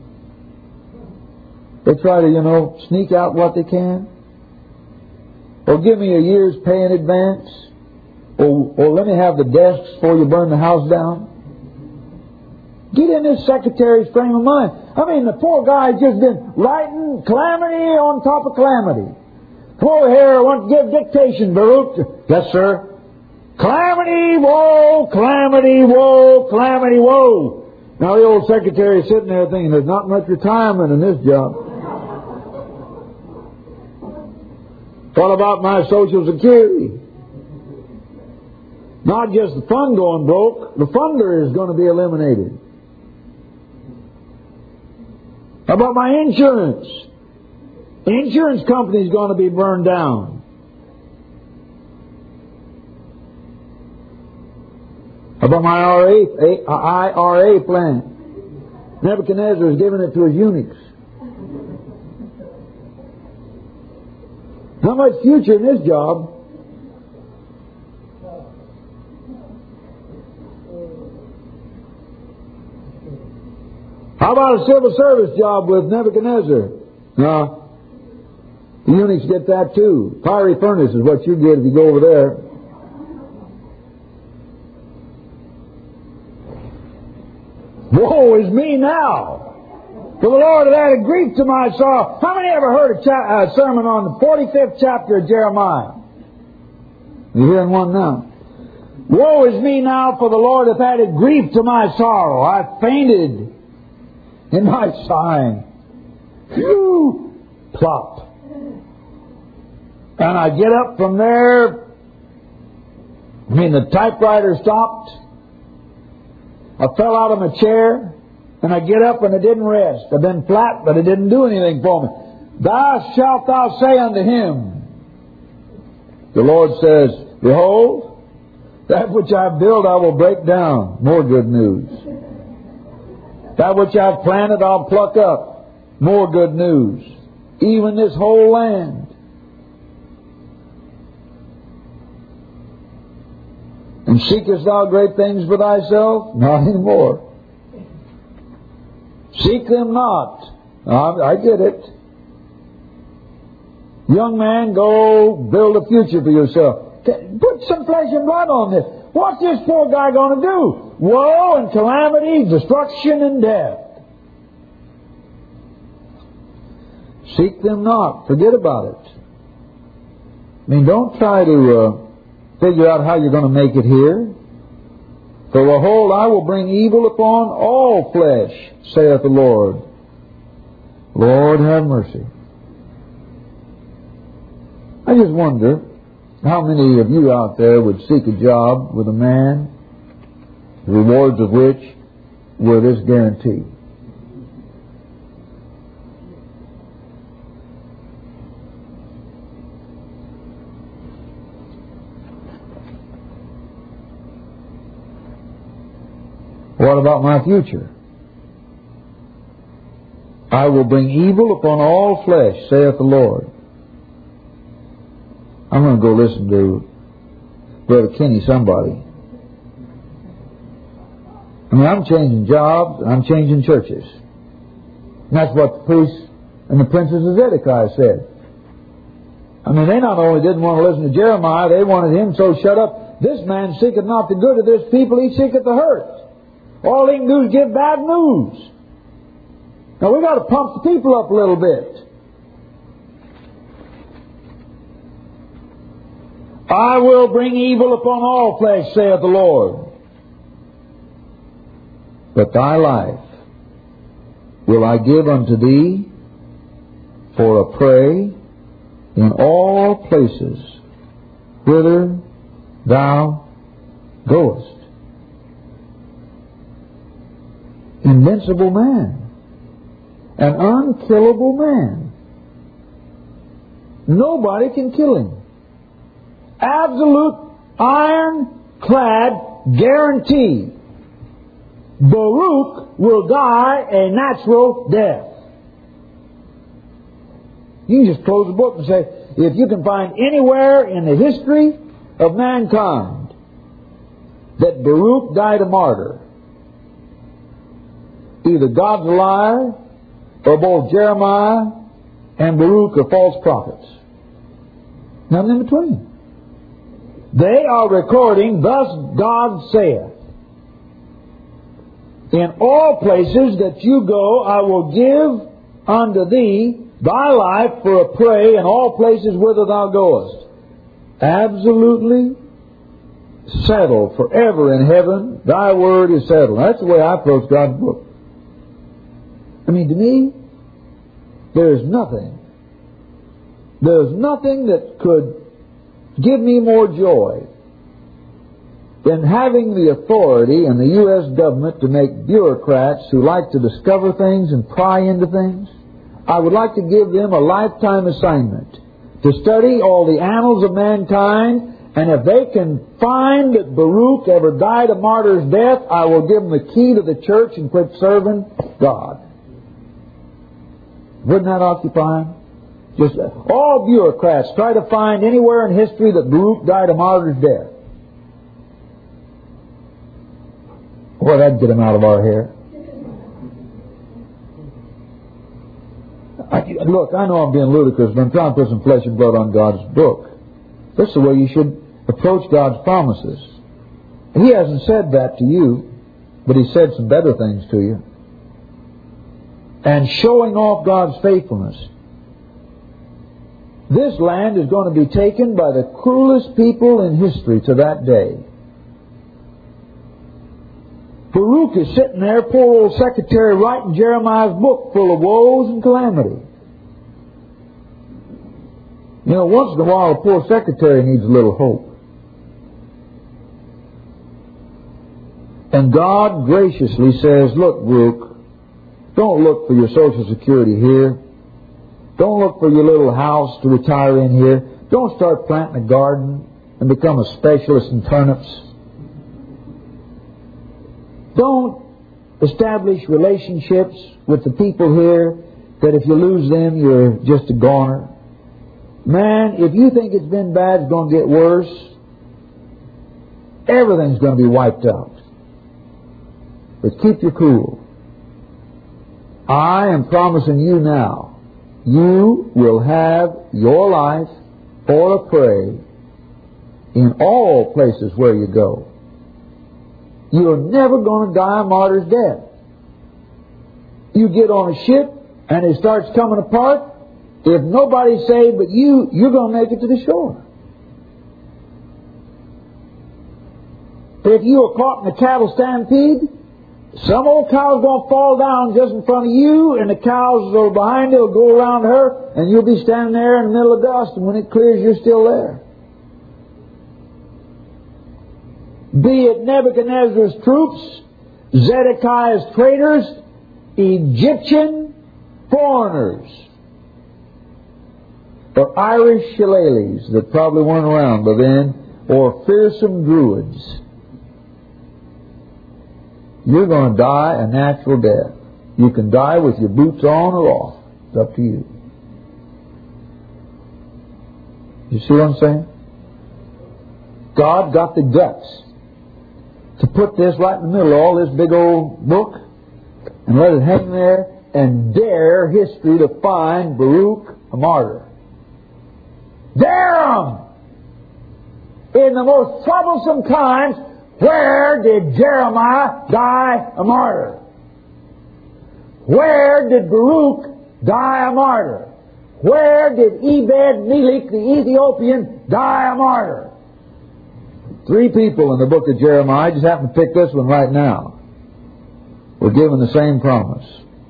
They try to, you know, sneak out what they can. Or give me a year's pay in advance. Or, or let me have the desks before you burn the house down. Get in this secretary's frame of mind. I mean, the poor guy's just been writing calamity on top of calamity. Come over here, I want to give dictation, Baruch. Yes, sir. Calamity, woe, calamity, woe, calamity, woe. Now the old secretary is sitting there thinking, there's not much retirement in this job. What about my Social Security? Not just the fund going broke, the funder is going to be eliminated. How about my insurance? The insurance company is going to be burned down. How about my I R A plan? Nebuchadnezzar has given it to his eunuchs. Not much future in this job. How about a civil service job with Nebuchadnezzar? No. The eunuchs get that too. Fiery furnace is what you get if you go over there. Woe is me now! For the Lord hath added grief to my sorrow. How many ever heard a cha- uh, sermon on the forty-fifth chapter of Jeremiah? You're hearing one now. Woe is me now, for the Lord hath added grief to my sorrow. I fainted in my sighing. Phew! Plop. And I get up from there. I mean, the typewriter stopped. I fell out of my chair, and I get up and it didn't rest. I've been flat, but it didn't do anything for me. Thus shalt thou say unto him, the Lord says, Behold, that which I build I will break down. More good news. That which I've planted I'll pluck up. More good news. Even this whole land. And seekest thou great things for thyself? Not anymore. Seek them not. I, I get it. Young man, go build a future for yourself. Put some flesh and blood on this. What's this poor guy going to do? Woe and calamity, destruction and death. Seek them not. Forget about it. I mean, don't try to uh, figure out how you're going to make it here. For behold, I will bring evil upon all flesh, saith the Lord. Lord, have mercy. I just wonder how many of you out there would seek a job with a man, the rewards of which were this guarantee. What about my future? I will bring evil upon all flesh, saith the Lord. I'm going to go listen to Brother Kenny somebody. I mean, I'm changing jobs, and I'm changing churches. And that's what the priests and the princes of Zedekiah said. I mean, they not only didn't want to listen to Jeremiah, they wanted him so shut up. This man seeketh not the good of this people, he seeketh the hurt. All he can do is give bad news. Now we've got to pump the people up a little bit. I will bring evil upon all flesh, saith the Lord. But thy life will I give unto thee for a prey in all places whither thou goest. Invincible man. An unkillable man. Nobody can kill him. Absolute iron-clad guarantee. Baruch will die a natural death. You can just close the book and say, if you can find anywhere in the history of mankind that Baruch died a martyr, either God's a liar, or both Jeremiah and Baruch are false prophets. Nothing in between. They are recording, thus God saith, in all places that you go, I will give unto thee thy life for a prey in all places whither thou goest. Absolutely settled forever in heaven. Thy word is settled. That's the way I approach God's book. I mean, to me, there's nothing, there's nothing that could give me more joy than having the authority in the U S government to make bureaucrats who like to discover things and pry into things. I would like to give them a lifetime assignment to study all the annals of mankind, and if they can find that Baruch ever died a martyr's death, I will give them the key to the church and quit serving God. Wouldn't that occupy him? Just uh, all bureaucrats try to find anywhere in history that Baruch died a martyr's death. Boy, that'd get him out of our hair. I, look, I know I'm being ludicrous, but I'm trying to put some flesh and blood on God's book. That's the way you should approach God's promises. He hasn't said that to you, but He said some better things to you. And showing off God's faithfulness. This land is going to be taken by the cruelest people in history to that day. Baruch is sitting there, poor old secretary, writing Jeremiah's book full of woes and calamity. You know, once in a while a poor secretary needs a little hope. And God graciously says, look, Baruch, don't look for your Social Security here. Don't look for your little house to retire in here. Don't start planting a garden and become a specialist in turnips. Don't establish relationships with the people here that if you lose them, you're just a goner. Man, if you think it's been bad, it's going to get worse. Everything's going to be wiped out. But keep your cool. I am promising you now, you will have your life for a prey in all places where you go. You're never going to die a martyr's death. You get on a ship and it starts coming apart. If nobody's saved but you, you're going to make it to the shore. But if you are caught in a cattle stampede, some old cow's going to fall down just in front of you, and the cows that are behind it will go around her, and you'll be standing there in the middle of dust, and when it clears, you're still there. Be it Nebuchadnezzar's troops, Zedekiah's traders, Egyptian foreigners, or Irish shillelaghs that probably weren't around by then, or fearsome druids, you're going to die a natural death. You can die with your boots on or off. It's up to you. You see what I'm saying? God got the guts to put this right in the middle of all this big old book and let it hang there and dare history to find Baruch a martyr. Dare him! In the most troublesome times, where did Jeremiah die a martyr? Where did Baruch die a martyr? Where did Ebed-Melech the Ethiopian die a martyr? Three people in the book of Jeremiah, I just happen to pick this one right now, were given the same promise.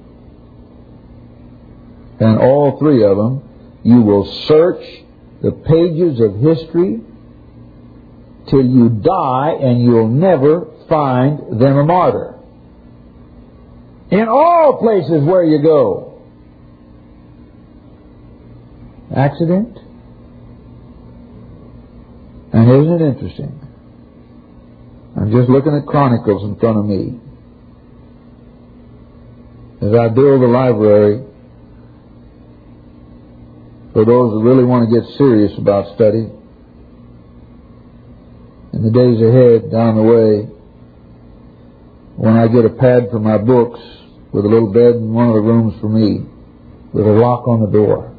And all three of them, you will search the pages of history till you die, and you'll never find them a martyr. In all places where you go. Accident? And isn't it interesting? I'm just looking at Chronicles in front of me. As I build a library for those that really want to get serious about study, in the days ahead, down the way, when I get a pad for my books with a little bed in one of the rooms for me, with a lock on the door.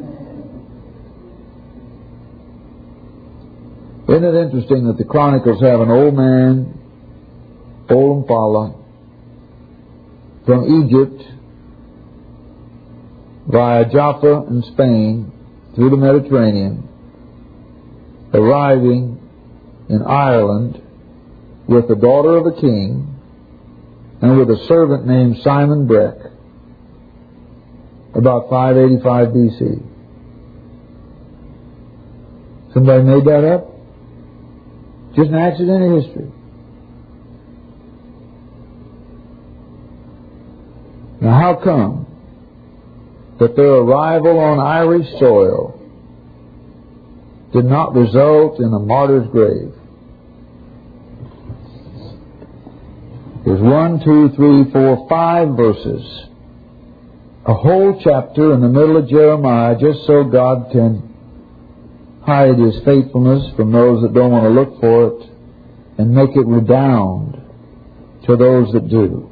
Isn't it interesting that the Chronicles have an old man, Olampala, from Egypt, via Jaffa and Spain, through the Mediterranean, arriving in Ireland with the daughter of a king and with a servant named Simon Breck about five eighty-five B C. Somebody made that up? Just an accident of history. Now how come that their arrival on Irish soil did not result in a martyr's grave? There's one, two, three, four, five verses. A whole chapter in the middle of Jeremiah, just so God can hide His faithfulness from those that don't want to look for it and make it redound to those that do.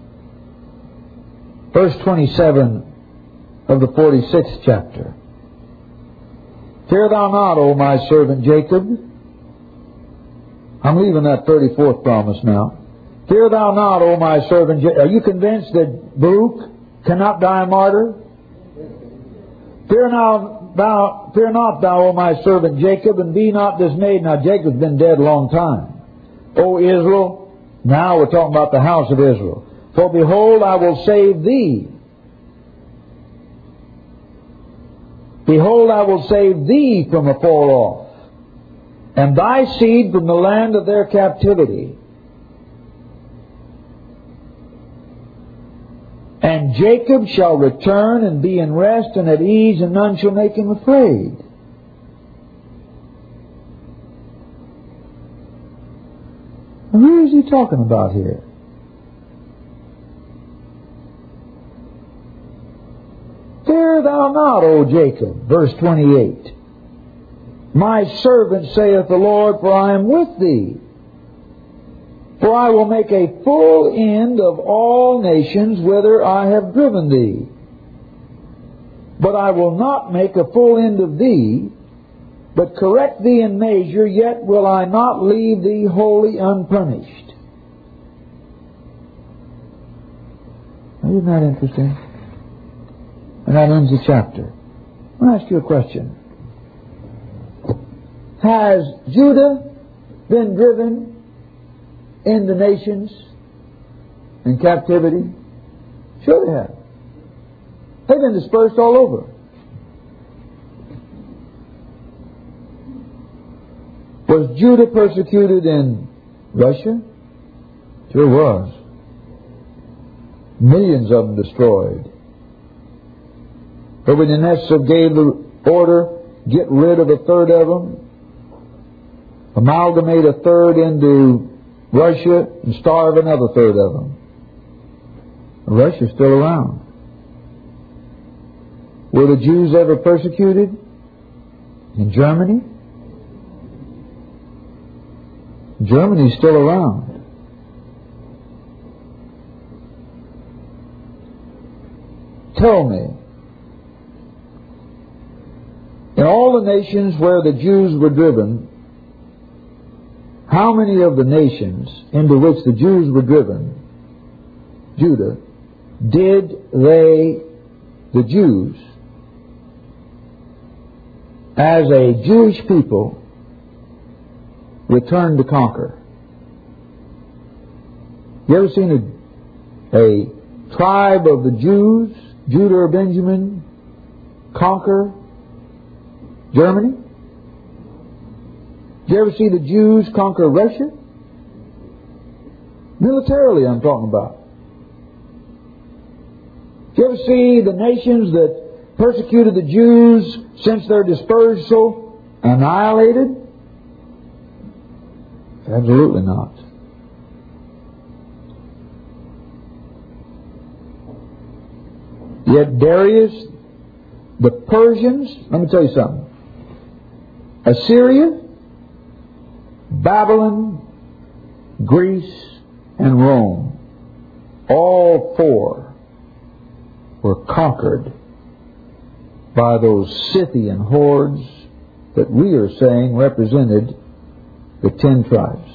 Verse twenty-seven of the forty-sixth chapter. Fear thou not, O my servant Jacob. I'm leaving that thirty-fourth promise now. Fear thou not, O my servant Jacob. Are you convinced that Baruch cannot die a martyr? Fear now, thou, fear not thou, O my servant Jacob, and be not dismayed. Now Jacob's been dead a long time. O Israel, now we're talking about the house of Israel. For behold, I will save thee. Behold, I will save thee from afar off, and thy seed from the land of their captivity. And Jacob shall return and be in rest and at ease, and none shall make him afraid. Now, who is he talking about here? Fear thou not, O Jacob, verse twenty-eight. My servant saith the Lord, for I am with thee. For I will make a full end of all nations whither I have driven thee. But I will not make a full end of thee, but correct thee in measure, yet will I not leave thee wholly unpunished. Isn't that interesting? And that ends the chapter. I'll ask you a question. Has Judah been driven in the nations in captivity? Sure they have. They've been dispersed all over. Was Judah persecuted in Russia? Sure was. Millions of them destroyed. But when Nebuchadnezzar gave the order, get rid of a third of them, amalgamate a third into Russia, and starve another third of them. Russia's still around. Were the Jews ever persecuted in Germany? Germany's still around. Tell me, in all the nations where the Jews were driven, how many of the nations into which the Jews were driven, Judah, did they, the Jews, as a Jewish people, return to conquer? You ever seen a, a tribe of the Jews, Judah or Benjamin, conquer Germany? Did you ever see the Jews conquer Russia? Militarily, I'm talking about. Did you ever see the nations that persecuted the Jews since their dispersal annihilated? Absolutely not. Yet Darius, the Persians, let me tell you something. Assyria, Babylon, Greece, and Rome, all four were conquered by those Scythian hordes that we are saying represented the ten tribes.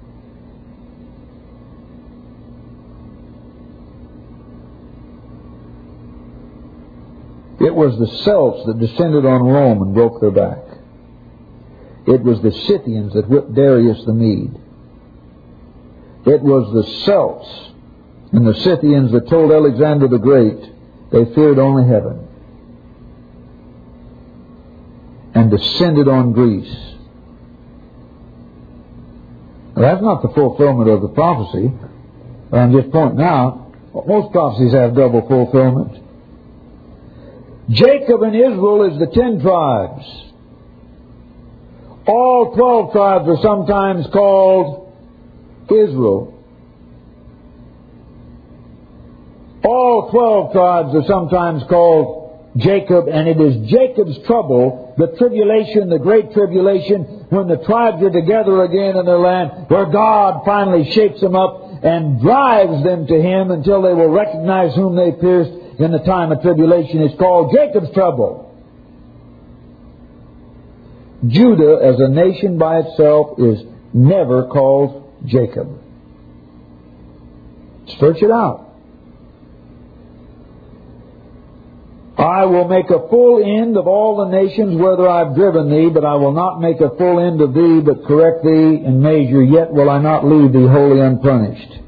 It was the Celts that descended on Rome and broke their back. It was the Scythians that whipped Darius the Mede. It was the Celts and the Scythians that told Alexander the Great they feared only heaven and descended on Greece. Now, that's not the fulfillment of the prophecy. I'm just pointing out, most prophecies have double fulfillment. Jacob and Israel is the ten tribes. All twelve tribes are sometimes called Israel. All twelve tribes are sometimes called Jacob, and it is Jacob's trouble, the tribulation, the great tribulation, when the tribes are together again in their land, where God finally shapes them up and drives them to Him until they will recognize whom they pierced in the time of tribulation. It's called Jacob's trouble. Judah as a nation by itself is never called Jacob. Search it out. I will make a full end of all the nations whither I have driven thee, but I will not make a full end of thee, but correct thee in measure, yet will I not leave thee wholly unpunished.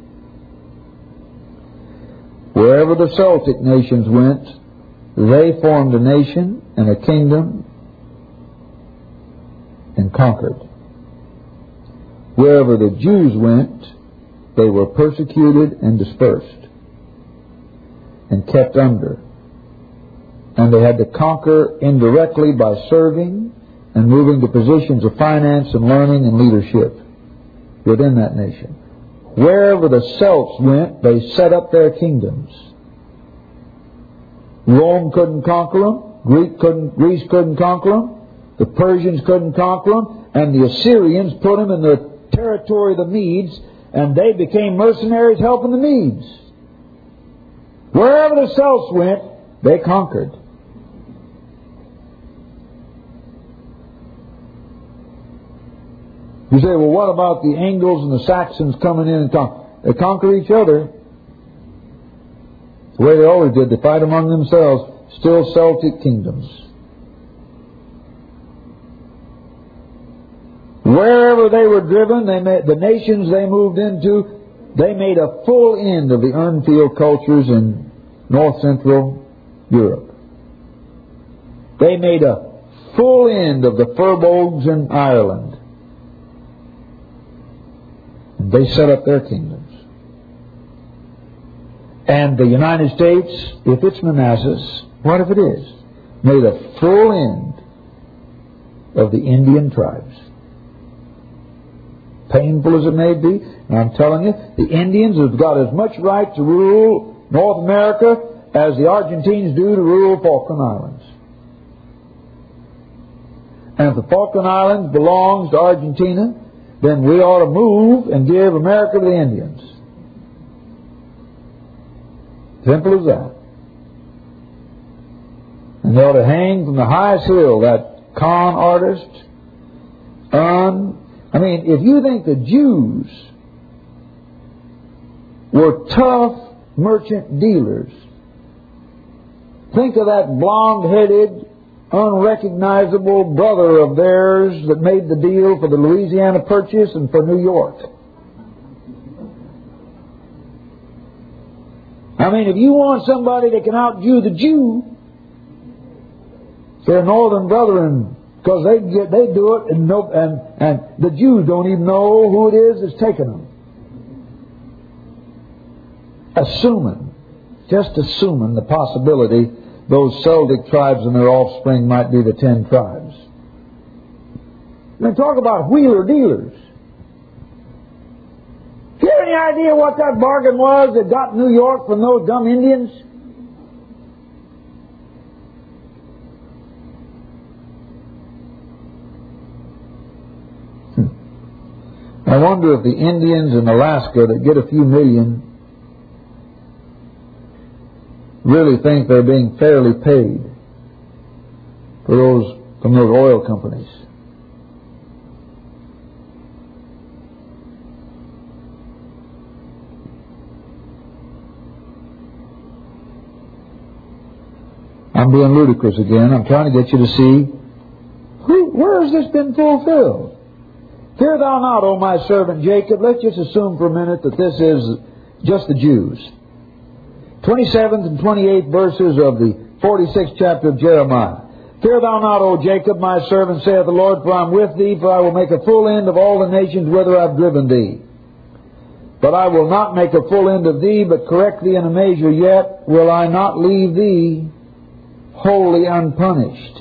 Wherever the Celtic nations went, they formed a nation and a kingdom and conquered. Wherever the Jews went, they were persecuted and dispersed and kept under. And they had to conquer indirectly by serving and moving to positions of finance and learning and leadership within that nation. Wherever the Celts went, they set up their kingdoms. Rome couldn't conquer them. Greek couldn't, Greece couldn't conquer them. The Persians couldn't conquer them. And the Assyrians put them in the territory of the Medes and they became mercenaries helping the Medes. Wherever the Celts went, they conquered. You say, well, what about the Angles and the Saxons coming in and conquer? They conquer each other. The way they always did. They fight among themselves. Still Celtic kingdoms. Wherever they were driven, they made, the nations they moved into, they made a full end of the Urnfield cultures in north central Europe. They made a full end of the Furbolgs in Ireland. And they set up their kingdoms. And the United States, if it's Manassas, what if it is, made a full end of the Indian tribes. Painful as it may be, and I'm telling you, the Indians have got as much right to rule North America as the Argentines do to rule Falkland Islands. And if the Falkland Islands belongs to Argentina, then we ought to move and give America to the Indians. Simple as that. And they ought to hang from the highest hill that con artist. Un, I mean, if you think the Jews were tough merchant dealers, think of that blonde-headed, unrecognizable brother of theirs that made the deal for the Louisiana Purchase and for New York. I mean, if you want somebody that can out-Jew the Jew, their northern brethren, because they get they do it, and no, and and the Jews don't even know who it is that's taking them. Assuming, just assuming the possibility those Celtic tribes and their offspring might be the ten tribes. I mean, talk about wheeler dealers. Do you have any idea what that bargain was that got New York from those dumb Indians? Hmm. I wonder if the Indians in Alaska that get a few million really think they're being fairly paid for those from those oil companies. I'm being ludicrous again. I'm trying to get you to see who, where has this been fulfilled? Fear thou not, O my servant Jacob. Let's just assume for a minute that this is just the Jews. twenty-seventh and twenty-eighth verses of the forty-sixth chapter of Jeremiah. Fear thou not, O Jacob, my servant, saith the Lord, for I am with thee, for I will make a full end of all the nations whither I have driven thee. But I will not make a full end of thee, but correct thee in a measure, yet will I not leave thee wholly unpunished.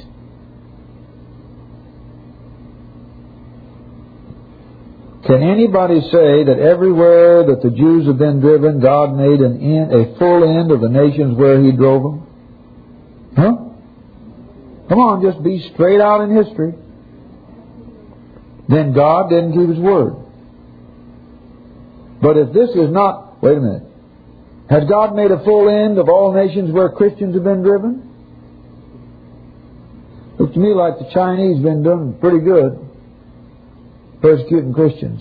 Can anybody say that everywhere that the Jews have been driven, God made an end, a full end of the nations where He drove them? Huh? Come on, just be straight out in history. Then God didn't keep His word. But if this is not, wait a minute, has God made a full end of all nations where Christians have been driven? Looks to me like the Chinese have been doing pretty good, persecuting Christians.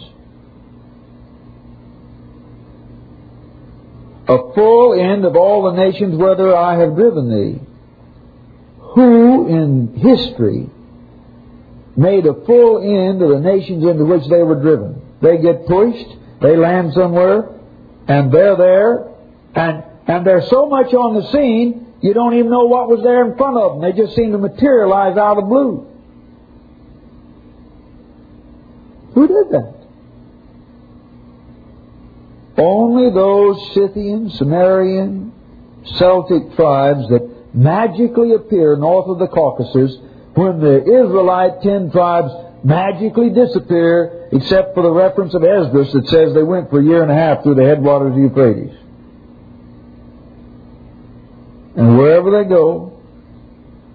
A full end of all the nations whither I have driven thee. Who in history made a full end of the nations into which they were driven? They get pushed, they land somewhere, and they're there, and, and they're so much on the scene, you don't even know what was there in front of them. They just seem to materialize out of the blue. Who did that? Only those Scythian, Sumerian, Celtic tribes that magically appear north of the Caucasus when the Israelite ten tribes magically disappear, except for the reference of Esdras that says they went for a year and a half through the headwaters of the Euphrates. And wherever they go,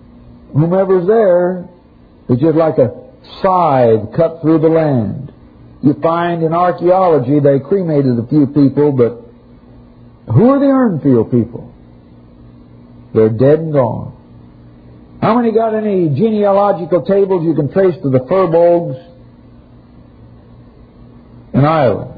whomever's there is just like a scythe cut through the land. you find in archaeology they cremated a few people, but who are the Urnfield people? They're dead and gone. How many got any genealogical tables you can trace to the Firbolgs in Ireland?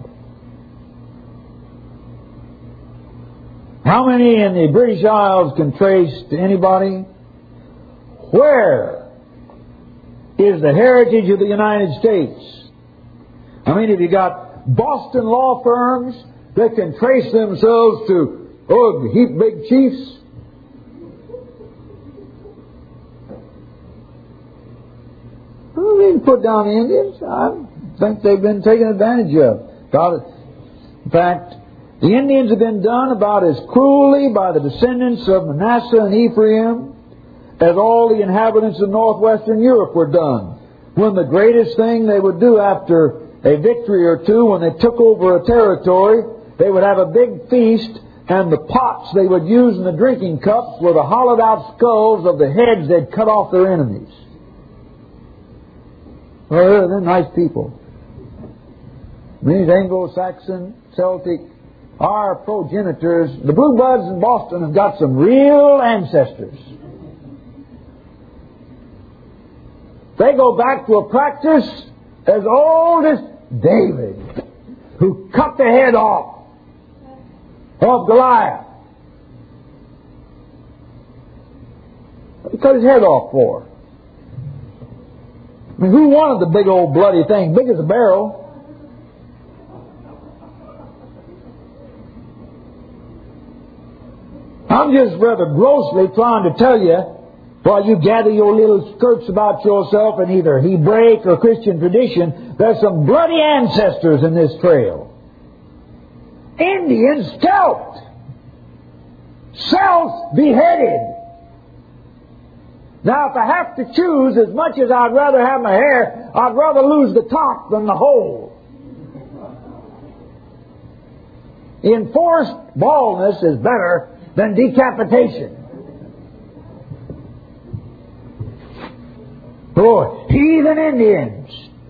How many in the British Isles can trace to anybody? Where is the heritage of the United States? I mean, have you got Boston law firms that can trace themselves to, oh, the heap big chiefs? Well, they didn't put down the Indians. I think they've been taken advantage of. God, in fact, the Indians have been done about as cruelly by the descendants of Manasseh and Ephraim as all the inhabitants of northwestern Europe were done. When the greatest thing they would do after a victory or two, when they took over a territory, they would have a big feast, and the pots they would use in the drinking cups were the hollowed out skulls of the heads they'd cut off their enemies. Well, they're nice people. These Anglo-Saxon, Celtic, our progenitors, the Blue Bloods in Boston have got some real ancestors. They go back to a practice as old as David, who cut the head off of Goliath. What did he cut his head off for? I mean, who wanted the big old bloody thing, big as a barrel? I'm just rather grossly trying to tell you, while you gather your little skirts about yourself in either Hebraic or Christian tradition, there's some bloody ancestors in this trail. Indians scalped, self-beheaded. Now, if I have to choose, as much as I'd rather have my hair, I'd rather lose the top than the whole. Enforced baldness is better than decapitation. Oh, heathen Indians.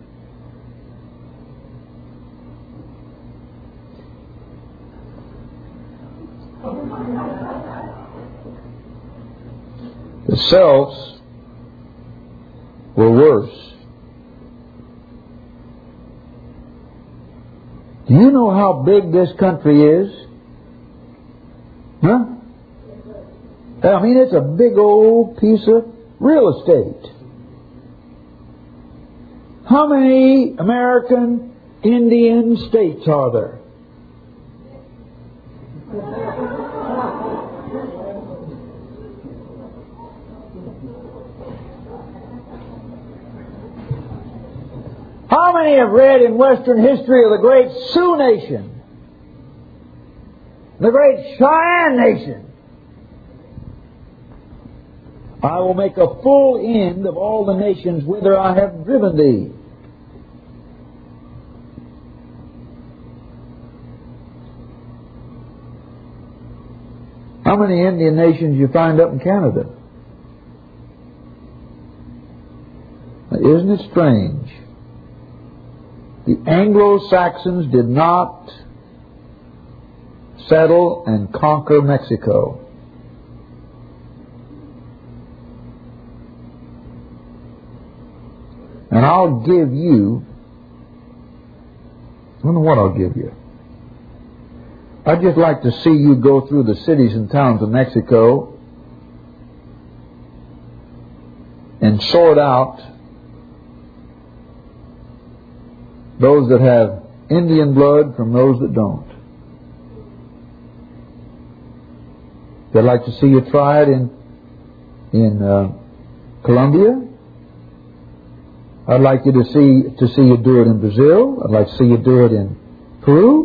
The Celts were worse. Do you know how big this country is? Huh? I mean, it's a big old piece of real estate. How many American Indian states are there? How many have read in Western history of the great Sioux Nation? The great Cheyenne Nation? I will make a full end of all the nations whither I have driven thee. How many Indian nations you find up in Canada? Isn't it strange? The Anglo-Saxons did not settle and conquer Mexico. And I'll give you, I don't know what I'll give you. I'd just like to see you go through the cities and towns of Mexico and sort out those that have Indian blood from those that don't. I'd like to see you try it in in uh, Colombia. I'd like you to see to see you do it in Brazil. I'd like to see you do it in Peru.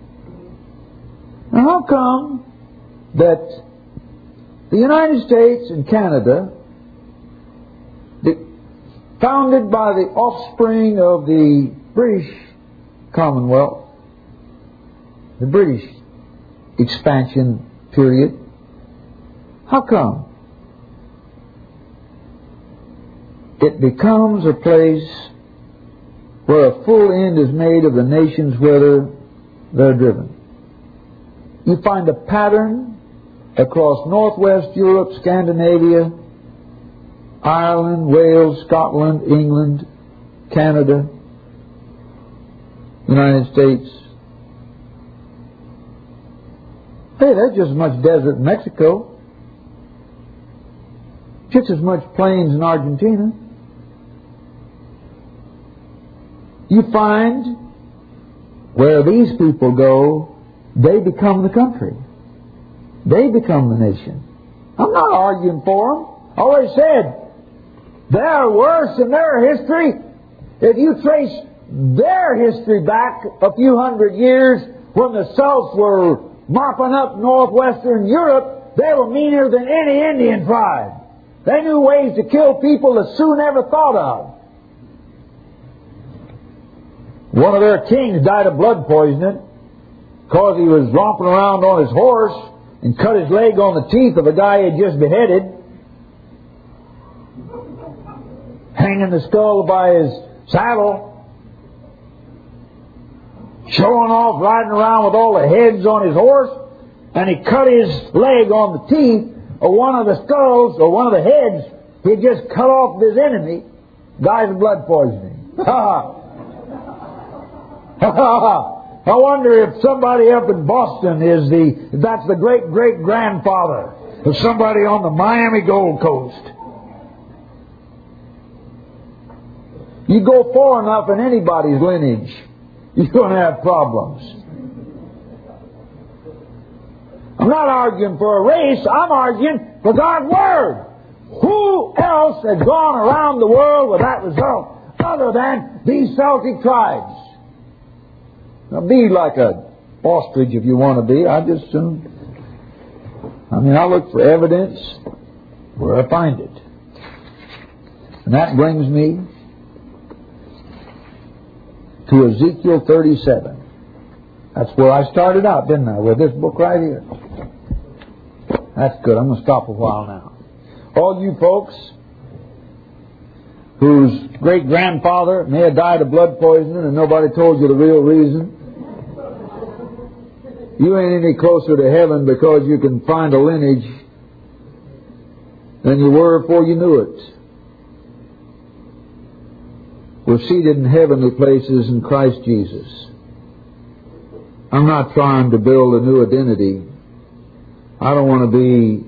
Now, how come that the United States and Canada, the, founded by the offspring of the British Commonwealth, the British expansion period, how come it becomes a place where a full end is made of the nations whither they're driven. You find a pattern across northwest Europe, Scandinavia, Ireland, Wales, Scotland, England, Canada, United States. Hey, there's just as much desert in Mexico, just as much plains in Argentina. You find where these people go, they become the country. They become the nation. I'm not arguing for them. I always said, they're worse in their history. If you trace their history back a few hundred years, when the Celts were mopping up northwestern Europe, they were meaner than any Indian tribe. They knew ways to kill people that Sioux never thought of. One of their kings died of blood poisoning because he was romping around on his horse and cut his leg on the teeth of a guy he had just beheaded, hanging the skull by his saddle, showing off, riding around with all the heads on his horse, and he cut his leg on the teeth of one of the skulls, or one of the heads he had just cut off of his enemy. Guy's blood poisoning. Ha ha! I wonder if somebody up in Boston is the, that's the great-great-grandfather of somebody on the Miami Gold Coast. You go far enough in anybody's lineage, you're going to have problems. I'm not arguing for a race, I'm arguing for God's Word. Who else has gone around the world with that result other than these Celtic tribes? Now, be like a ostrich if you want to be. I just, um, I mean, I look for evidence where I find it. And that brings me to Ezekiel thirty-seven. That's where I started out, didn't I? With this book right here. That's good. I'm going to stop a while now. All you folks whose great-grandfather may have died of blood poisoning and nobody told you the real reason, you ain't any closer to heaven because you can find a lineage than you were before you knew it. We're seated in heavenly places in Christ Jesus. I'm not trying to build a new identity. I don't want to be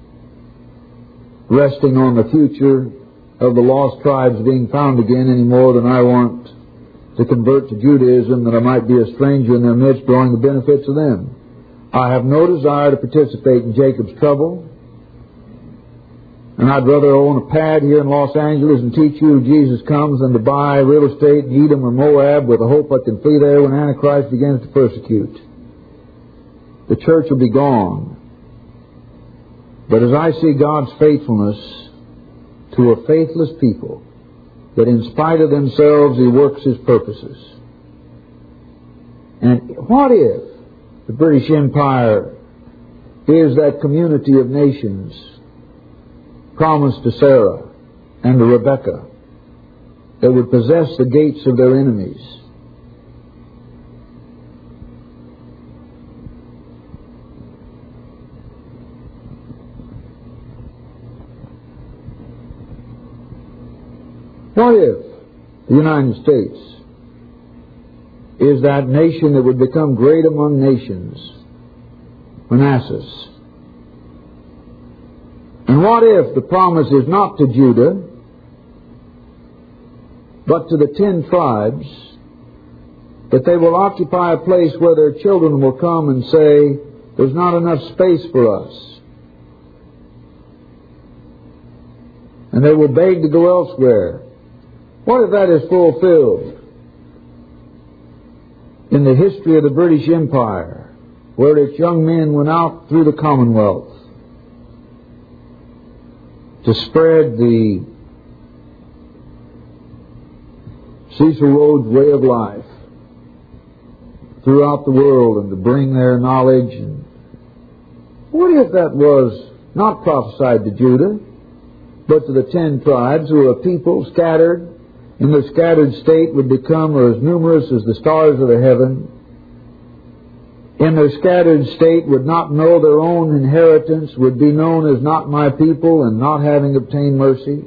resting on the future of the lost tribes being found again any more than I want to convert to Judaism, that I might be a stranger in their midst, drawing the benefits of them. I have no desire to participate in Jacob's trouble, and I'd rather own a pad here in Los Angeles and teach you Jesus comes than to buy real estate in Edom or Moab with the hope I can flee there when Antichrist begins to persecute. The church will be gone. But as I see God's faithfulness to a faithless people, that in spite of themselves He works His purposes. And what if the British Empire is that community of nations promised to Sarah and to Rebekah that would possess the gates of their enemies? What if the United States is that nation that would become great among nations, Manassas? And what if the promise is not to Judah, but to the ten tribes, that they will occupy a place where their children will come and say, there's not enough space for us, and they will beg to go elsewhere? What if that is fulfilled in the history of the British Empire, where its young men went out through the Commonwealth to spread the Cecil Rhodes way of life throughout the world and to bring their knowledge? And what if that was not prophesied to Judah, but to the ten tribes, who are a people scattered in their scattered state would become as numerous as the stars of the heaven, in their scattered state would not know their own inheritance, would be known as not my people and not having obtained mercy.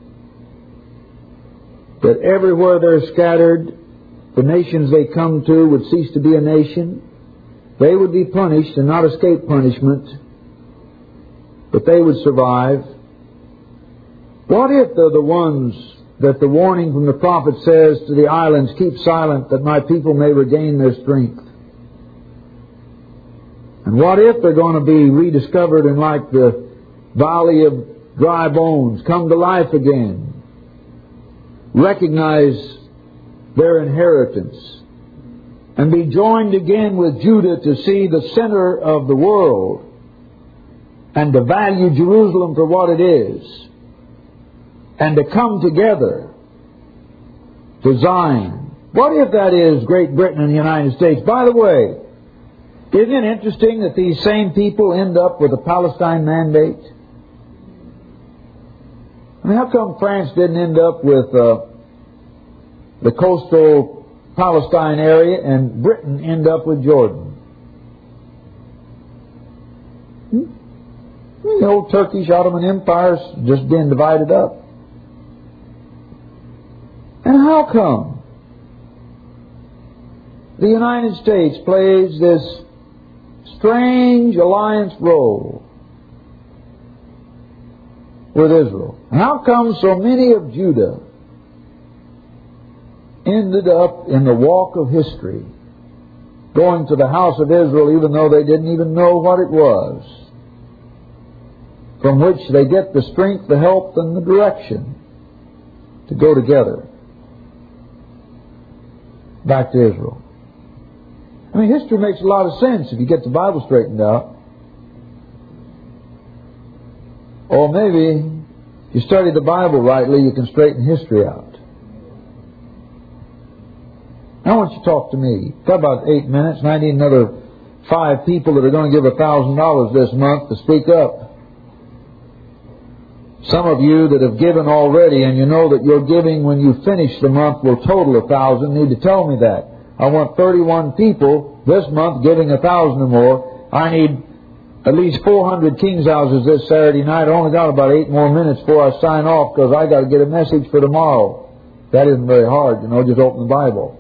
That everywhere they're scattered, the nations they come to would cease to be a nation. They would be punished and not escape punishment, but they would survive. What if they're the ones that the warning from the prophet says to the islands, keep silent that my people may regain their strength? And what if they're going to be rediscovered in like the valley of dry bones, come to life again, recognize their inheritance, and be joined again with Judah to see the center of the world and to value Jerusalem for what it is, and to come together to Zion? What if that is Great Britain and the United States? By the way, isn't it interesting that these same people end up with a Palestine mandate? I mean, how come France didn't end up with uh, the coastal Palestine area and Britain end up with Jordan? Hmm? The old Turkish Ottoman Empire's just being divided up. And how come the United States plays this strange alliance role with Israel? How come so many of Judah ended up in the walk of history, going to the house of Israel even though they didn't even know what it was, from which they get the strength, the help, and the direction to go together back to Israel? I mean, history makes a lot of sense if you get the Bible straightened out. Or maybe if you study the Bible rightly, you can straighten history out. I want you to talk to me. Got about eight minutes, and I need another five people that are going to give a thousand dollars this month to speak up. Some of you that have given already, and you know that your giving when you finish the month will total a thousand, need to tell me that. I want thirty-one people this month giving a thousand or more. I need at least four hundred King's houses this Saturday night. I only got about eight more minutes before I sign off because I got to get a message for tomorrow. That isn't very hard, you know, just open the Bible.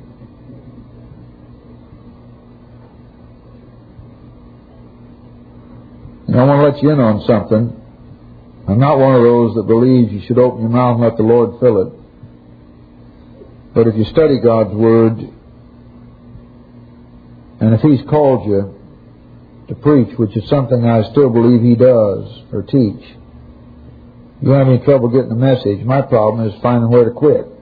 And I want to let you in on something. I'm not one of those that believes you should open your mouth and let the Lord fill it. But if you study God's Word, and if He's called you to preach, which is something I still believe He does, or teach, you don't have any trouble getting the message. My problem is finding where to quit.